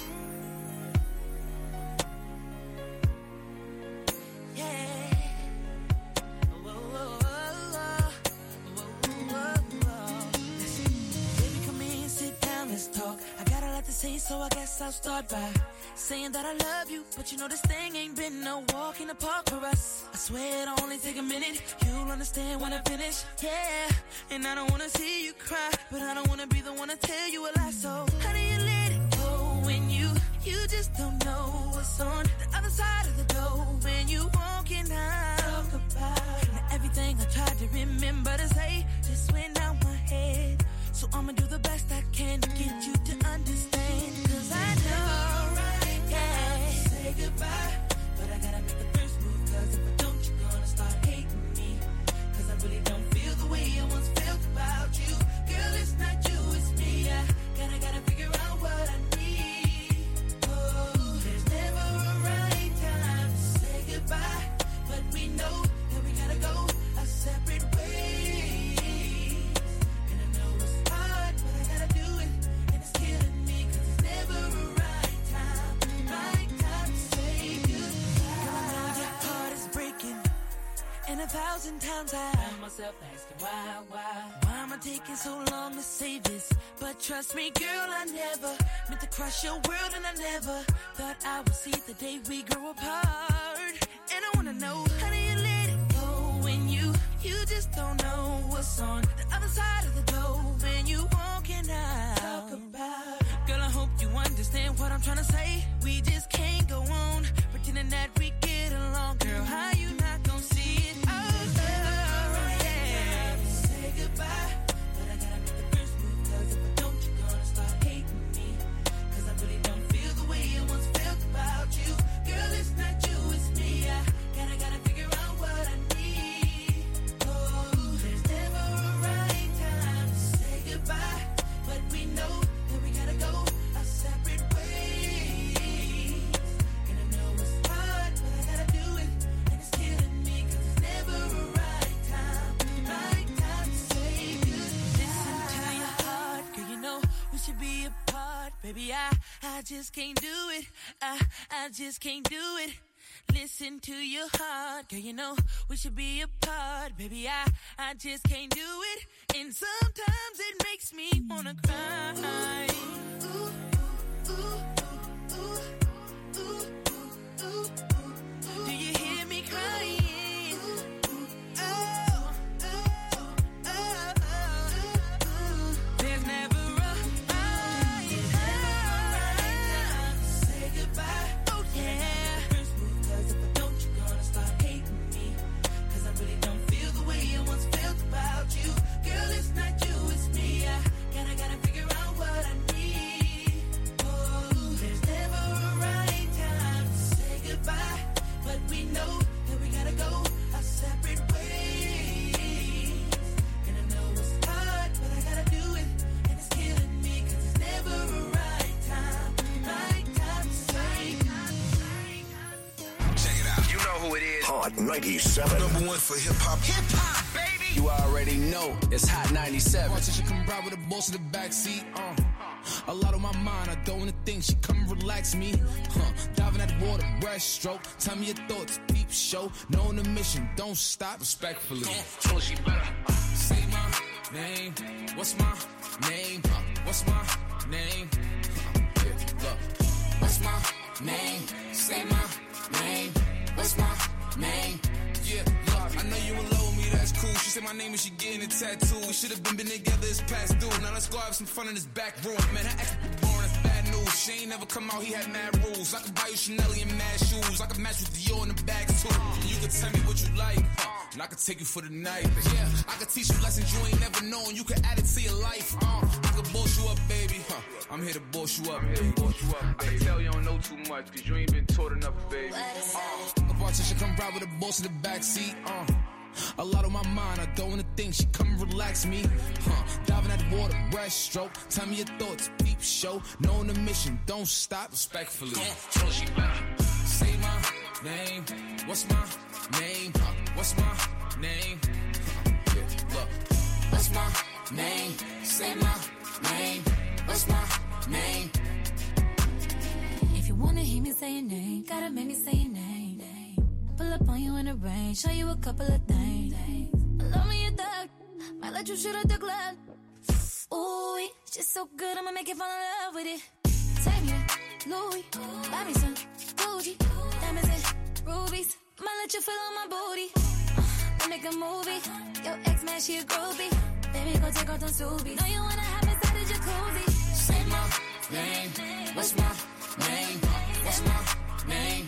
Baby, come in, sit down, let's talk. I got a lot to say, so I guess I'll start by saying that I love you, but you know this thing ain't been no walk in the park for us. I swear it'll only take a minute, you'll understand when I finish, yeah. And I don't wanna see you cry, but I don't wanna be the one to tell you a lie. So how do you let it go when you, you just don't know what's on the other side of the door when you walking out? Talk about now everything I tried to remember to say just went out my head. So I'ma do the best I can to get you to understand, cause I know right, yeah. Say goodbye, but I gotta make the first move, cause if I don't, you're gonna start hating me. Cause I really don't feel the way I once felt about you. Girl, it's not you, it's me. I gotta, gotta figure out what I need. Oh, there's never a right time to say goodbye, but we know that we gotta go our separate ways. And I know it's hard, but I gotta do it, and it's killing me, cause it's never a right time, right time to say goodbye. Girl, I know your heart is breaking, and a thousand times I find myself asking why, why, why am I taking so long to say this? But trust me, girl, I never meant to crush your world, and I never thought I would see the day we grow apart. And I wanna know, how do you let it go when you, you just don't know what's on the other side of the door when you walking out? Talk about, girl, I hope you understand what I'm trying to say. We just can't go on pretending that we get along. Girl, how you not gonna see it? Oh, yeah. Say goodbye, but I gotta make the first move, cause if I don't, you're gonna start hating me. Cause I really don't feel the way I once felt about you. Girl, it's not you, it's me. I gotta, gotta figure out what I need. Oh, there's never a right time to say goodbye, but we know that we gotta go our separate ways. And I know it's hard, but I gotta do it, and it's killing me, cause it's never a right time, right time to say goodbye. Listen to your heart, girl, you know we should be apart. Baby, I, I just can't do it. I, I just can't do it. Listen to your heart, girl, you know we should be apart. Baby, I, I just can't do it. And sometimes it makes me wanna cry. Ooh, ooh, ooh, ooh, ooh, ooh. Do you hear me crying? Oh, oh, oh, oh. There's never a right time to say goodbye. Oh, yeah. First move, cause if I don't, you're gonna start hating me. Cause I really don't feel the way I once felt about you. Girl, it's not you, it's me. I gotta, gotta figure out what I Hot ninety-seven. Number one for hip hop. Hip hop, baby. You already know it's Hot ninety-seven. Watch she come ride with the boss in the backseat. Uh. A lot on my mind, I don't wanna think. She come relax me. Huh. Diving at the water, breaststroke. Tell me your thoughts, peep show. Knowing the mission, don't stop. Respectfully. Tell her she better. Uh, say my name. What's my name? Uh, what's my name? Uh, yeah, look. What's my name? Say my name. What's my name? Yeah, look, I know you in love with me, that's cool. She said my name and she getting a tattoo. We should have been, been together, it's past due. Now let's go have some fun in this back room. Man, her ex was born, that's bad news. She ain't never come out, he had mad rules. I could buy you Chanel and mad shoes. I could match with Dior in the bags too. You could tell me what you like, huh? And I could take you for the night. Yeah, I could teach you lessons you ain't never known. You could add it to your life, uh. I could boss you up, baby, huh? I'm here to boss you up, baby. Boss you up, I can tell you don't know too much, cause you ain't been taught enough, baby. Uh, a bartender come ride with the boss in the backseat, uh. A lot on my mind, I don't wanna think. She come relax me, huh? Diving at the water, breaststroke. Tell me your thoughts, peep show. Knowing the mission, don't stop. Respectfully. Tell her she better. Say my name. What's my name? Huh? What's my name? Huh? Yeah, look. What's my name? Say my name. What's my name? If you wanna hear me say your name, gotta make me say your name. Pull up on you in the rain, show you a couple of things. Love me a thug, might let you shoot at the club. Ooh, it's just so good, I'ma make you fall in love with it. Take me to Louis, buy me some Gucci, diamonds and rubies. Might let you feel on my booty. Uh, make a movie, your ex man she a groupie. Baby go take off them Subies. Know you wanna have inside the jacuzzi. Say my name, what's my name? What's my name?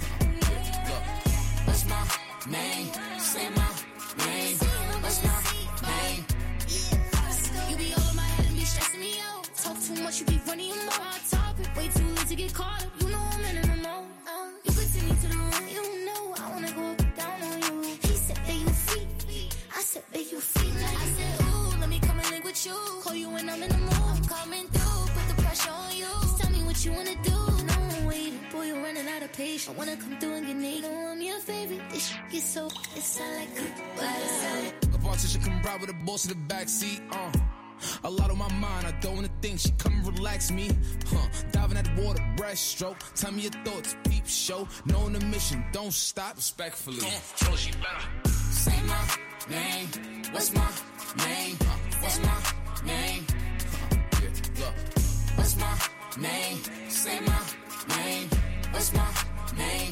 What's my name? Say my name. What's my name? You be all in my head and be stressing me out. Talk too much, you be running your mouth. Hot topic, way too late to get caught up. You know I'm in the remote. Um, you could take me to the room. You know I wanna go down on you. He said that you free. I said that you free. Like I said, ooh, let me come and link with you. Call you when I'm in the mood. I'm coming through, put the pressure on you. Just tell me what you wanna do. No one waiting, boy, you're running out of patience. I wanna come through and get naked. No, I'm your favorite. This shit gets so it sound like goodbye. A bartender come ride with the boss in the backseat, uh. A lot on my mind, I don't wanna think. She come relax me, huh? Diving at the water, breaststroke. Tell me your thoughts, peep show. Knowing the mission, don't stop. Respectfully. Tell her she better. Say my name. What's my name? Huh? What's my name? Huh? Yeah, look. What's my name? Say my name. What's my name?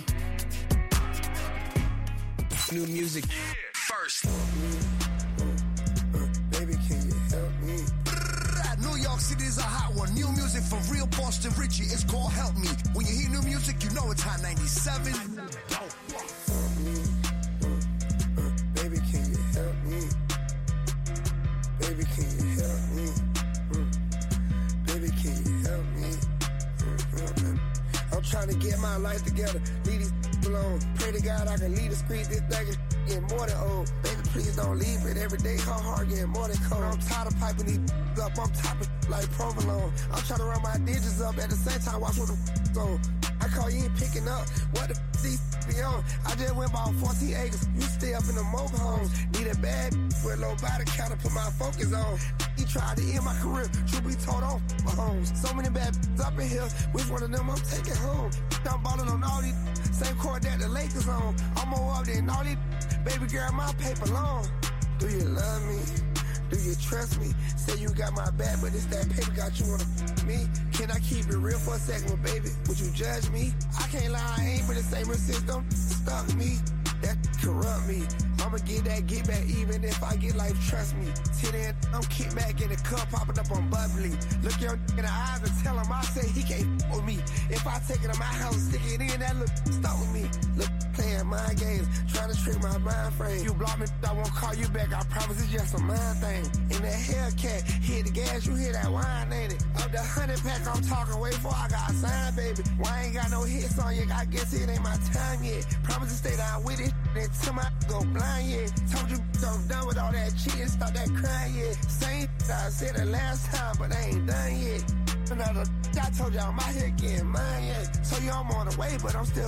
New music first. Baby, can you help me? New York City is a hot one. New music from real Boston Richie. It's called Help Me. When you hear new music, you know it's Hot ninety-seven. Baby, can you help me? Baby, can you help me? Baby, can you help me? I'm trying to get my life together. Leave these alone. Pray to God I can lead the street. This thing is getting more than old. Baby, please don't leave it. Every day her heart getting more than cold. I'm tired of piping these up. I'm topping like provolone. I'm trying to run my digits up at the same time. Watch what the on. I call you ain't picking up. What the f these be on? I just went bought fourteen acres. You stay up in the mobile homes. Need a bad with a low body count to put my focus on. He tried to end my career. Truth be told on my homes. So many bad up in here. Which one of them I'm taking home? I'm balling on all these same court that the Lakers on. I'm more up than all these. Baby girl, my paper long. Do you love me? Do you trust me? Say you got my back, but it's that paper got you on me. Can I keep it real for a second, well, baby? Would you judge me? I can't lie, I ain't been the same system. Stuck me. That corrupt me. I'ma get that get back even if I get life, trust me. Till then, I'm kick back in the cup, popping up on bubbly. Look your in the eyes and tell him I say he can't f with me. If I take it to my house, stick it in, that look stop with me. Look, playing mind games, trying to trick my mind frame. You block me, I won't call you back, I promise it's just a mind thing. In that Hellcat, hit the gas, you hear that wine, ain't it? Up the hundred pack, I'm talking way before I got signed, baby. Why I ain't got no hits on you, I guess it ain't my time yet. Promise to stay down with it, then till my go blind, yeah. Told you I'm done with all that cheating, stop that crying, yeah. Same I said it last time, but I ain't done yet. Another, I told you I'm out here getting mine, yeah. So you I'm on the way, but I'm still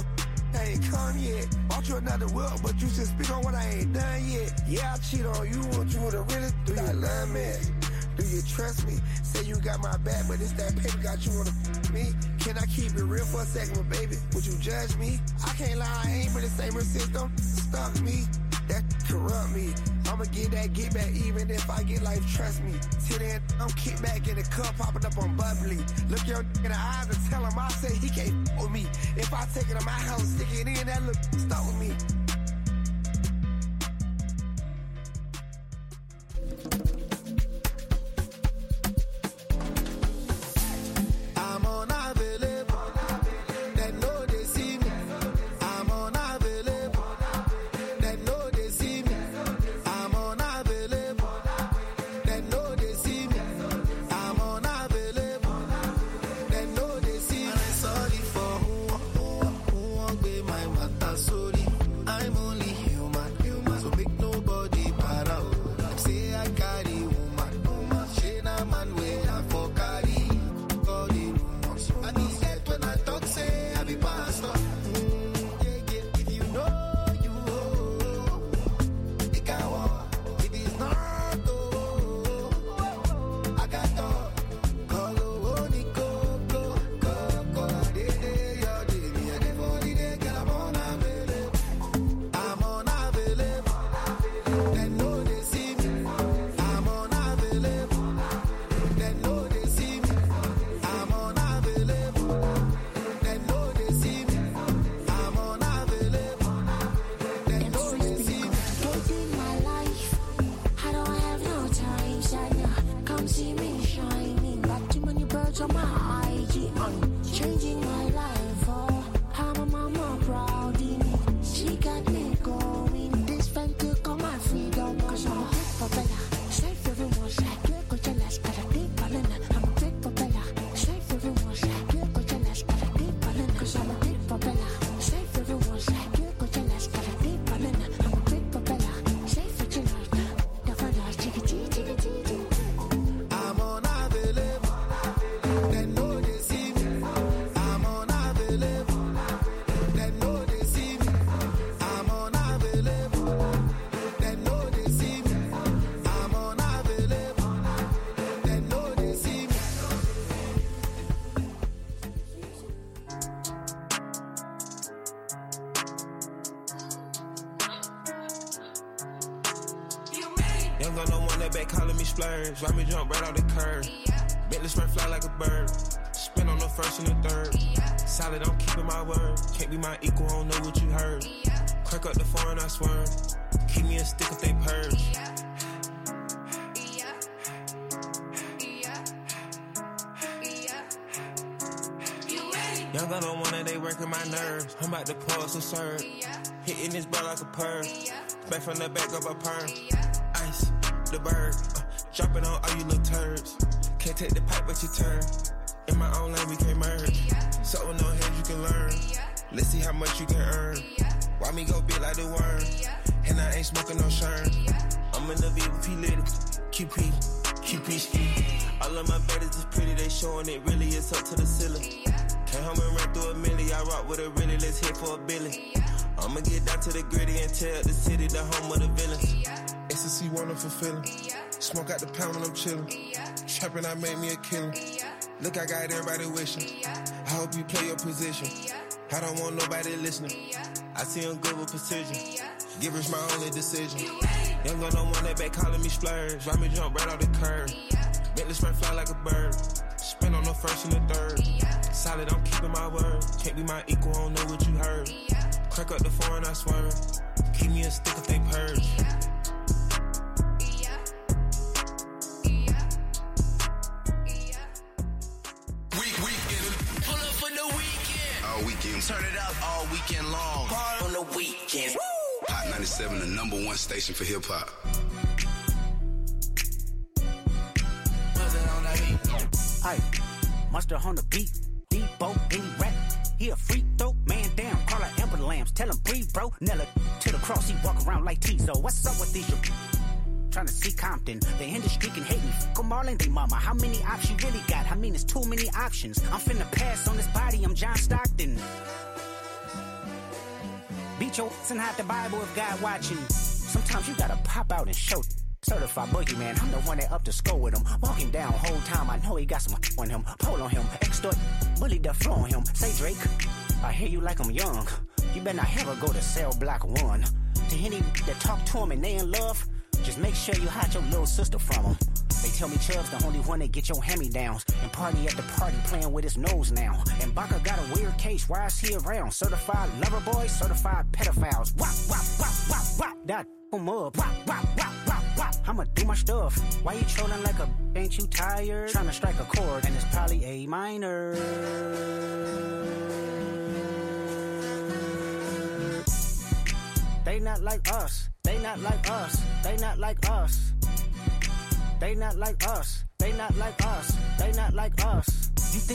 I ain't come yet. Bought you another whip, but you should speak on what I ain't done yet. Yeah, I cheat on you, want you to really do you love me? Do you trust me? Say you got my back, but it's that paper got you wanna f- me. Can I keep it real for a second, but baby? Would you judge me? I can't lie, I ain't been the same since them stuck me. That corrupt me. I'ma get that get back even if I get life, trust me. Till then, I'm kicked back in the cup, popping up on bubbly. Look your in the eyes and tell him I say he can't f- with me. If I take it to my house, stick it in, that look stuck with me. Young on the one that back calling me splurge. Ride me jump right out the curb. Yeah. Bentley sprint fly like a bird. Spin on the first and the third. Yeah. Solid, I'm keeping my word. Can't be my equal, I don't know what you heard. Yeah. Crack up the foreign, I swerve. Keep me a stick if they purge. Yeah. Young gun on one and they working my nerves. I'm about to pour some serve. Yeah. Hitting this bar like a perm. Yeah. Back from the back of a perm. Yeah. Ice, the bird. Uh, dropping on all you little turds. Can't take the pipe but you turn. In my own lane we can't merge. Yeah. So with no head you can learn. Yeah. Let's see how much you can earn. Yeah. Why me go big like the worm? Yeah. And I ain't smoking no shern. Yeah. I'm in the V with P Litty. Q P, Q P ski. All of my baddies is pretty, they showing it really is up to the ceiling. Yeah. Came home and ran through a milli, I rock with a really, let's hit for a billy. Yeah. I'ma get down to the gritty and tell the city the home of the villains. Yeah. Ecstasy wonderful feeling. Yeah. Smoke out the pound when I'm chillin'. Yeah. Trappin', I made me a killer. Yeah. Look, I got everybody wishing. Yeah. I hope you play your position. Yeah. I don't want nobody listening. Yeah. I see them good with precision. Yeah. Givers my only decision. Yeah. Young gun on one that back calling me splurge. Ride me jump right out the curb. Yeah. Bentley sprint fly like a bird. Spin on the first and the third. Yeah. Solid, I'm keeping my word. Can't be my equal, I don't know what you heard. Yeah. Crack up the foreign, I swerve. Keep me a stick if they purge. Yeah. All weekend. Turn it up all weekend long. Hard on the weekend. Woo! Hot ninety-seven, the number one station for hip hop. Hey, Mustard on the beat, Debo, any rap. He a freak though, man down, call her Amber Lambs, tell him breathe, bro. Nella to the cross, he walk around like Tizo. What's up with these? Trying to see Compton, the industry can hate me. Fuck 'em all and they mama. How many options you really got? I mean, it's too many options. I'm finna pass on this body, I'm John Stockton. put your ass and hide the Bible if God watching. Sometimes you gotta pop out and show. Certified boogeyman, I'm the one that up to score with him. Walking down whole time, I know he got some on him. Pull on him, extort, bully the flow on him. Say Drake, I hear you like I'm young. You better not ever go to cell block one. To any that talk to him and they in love, just make sure you hide your little sister from him. They tell me Chubb's the only one that get your hand-me-downs and party at the party playing with his nose now. And Baka got a weird case, why is he around? Certified lover boys, certified pedophiles. Wop, wop, wop, wop, wop, that him up. Wop, wop, wop, wop, wop. I'ma do my stuff. Why you trolling like a ain't you tired? Trying to strike a chord and it's probably A minor. They not like us. They not like us. They not like us. They not like us. They not like us. They not like us. You think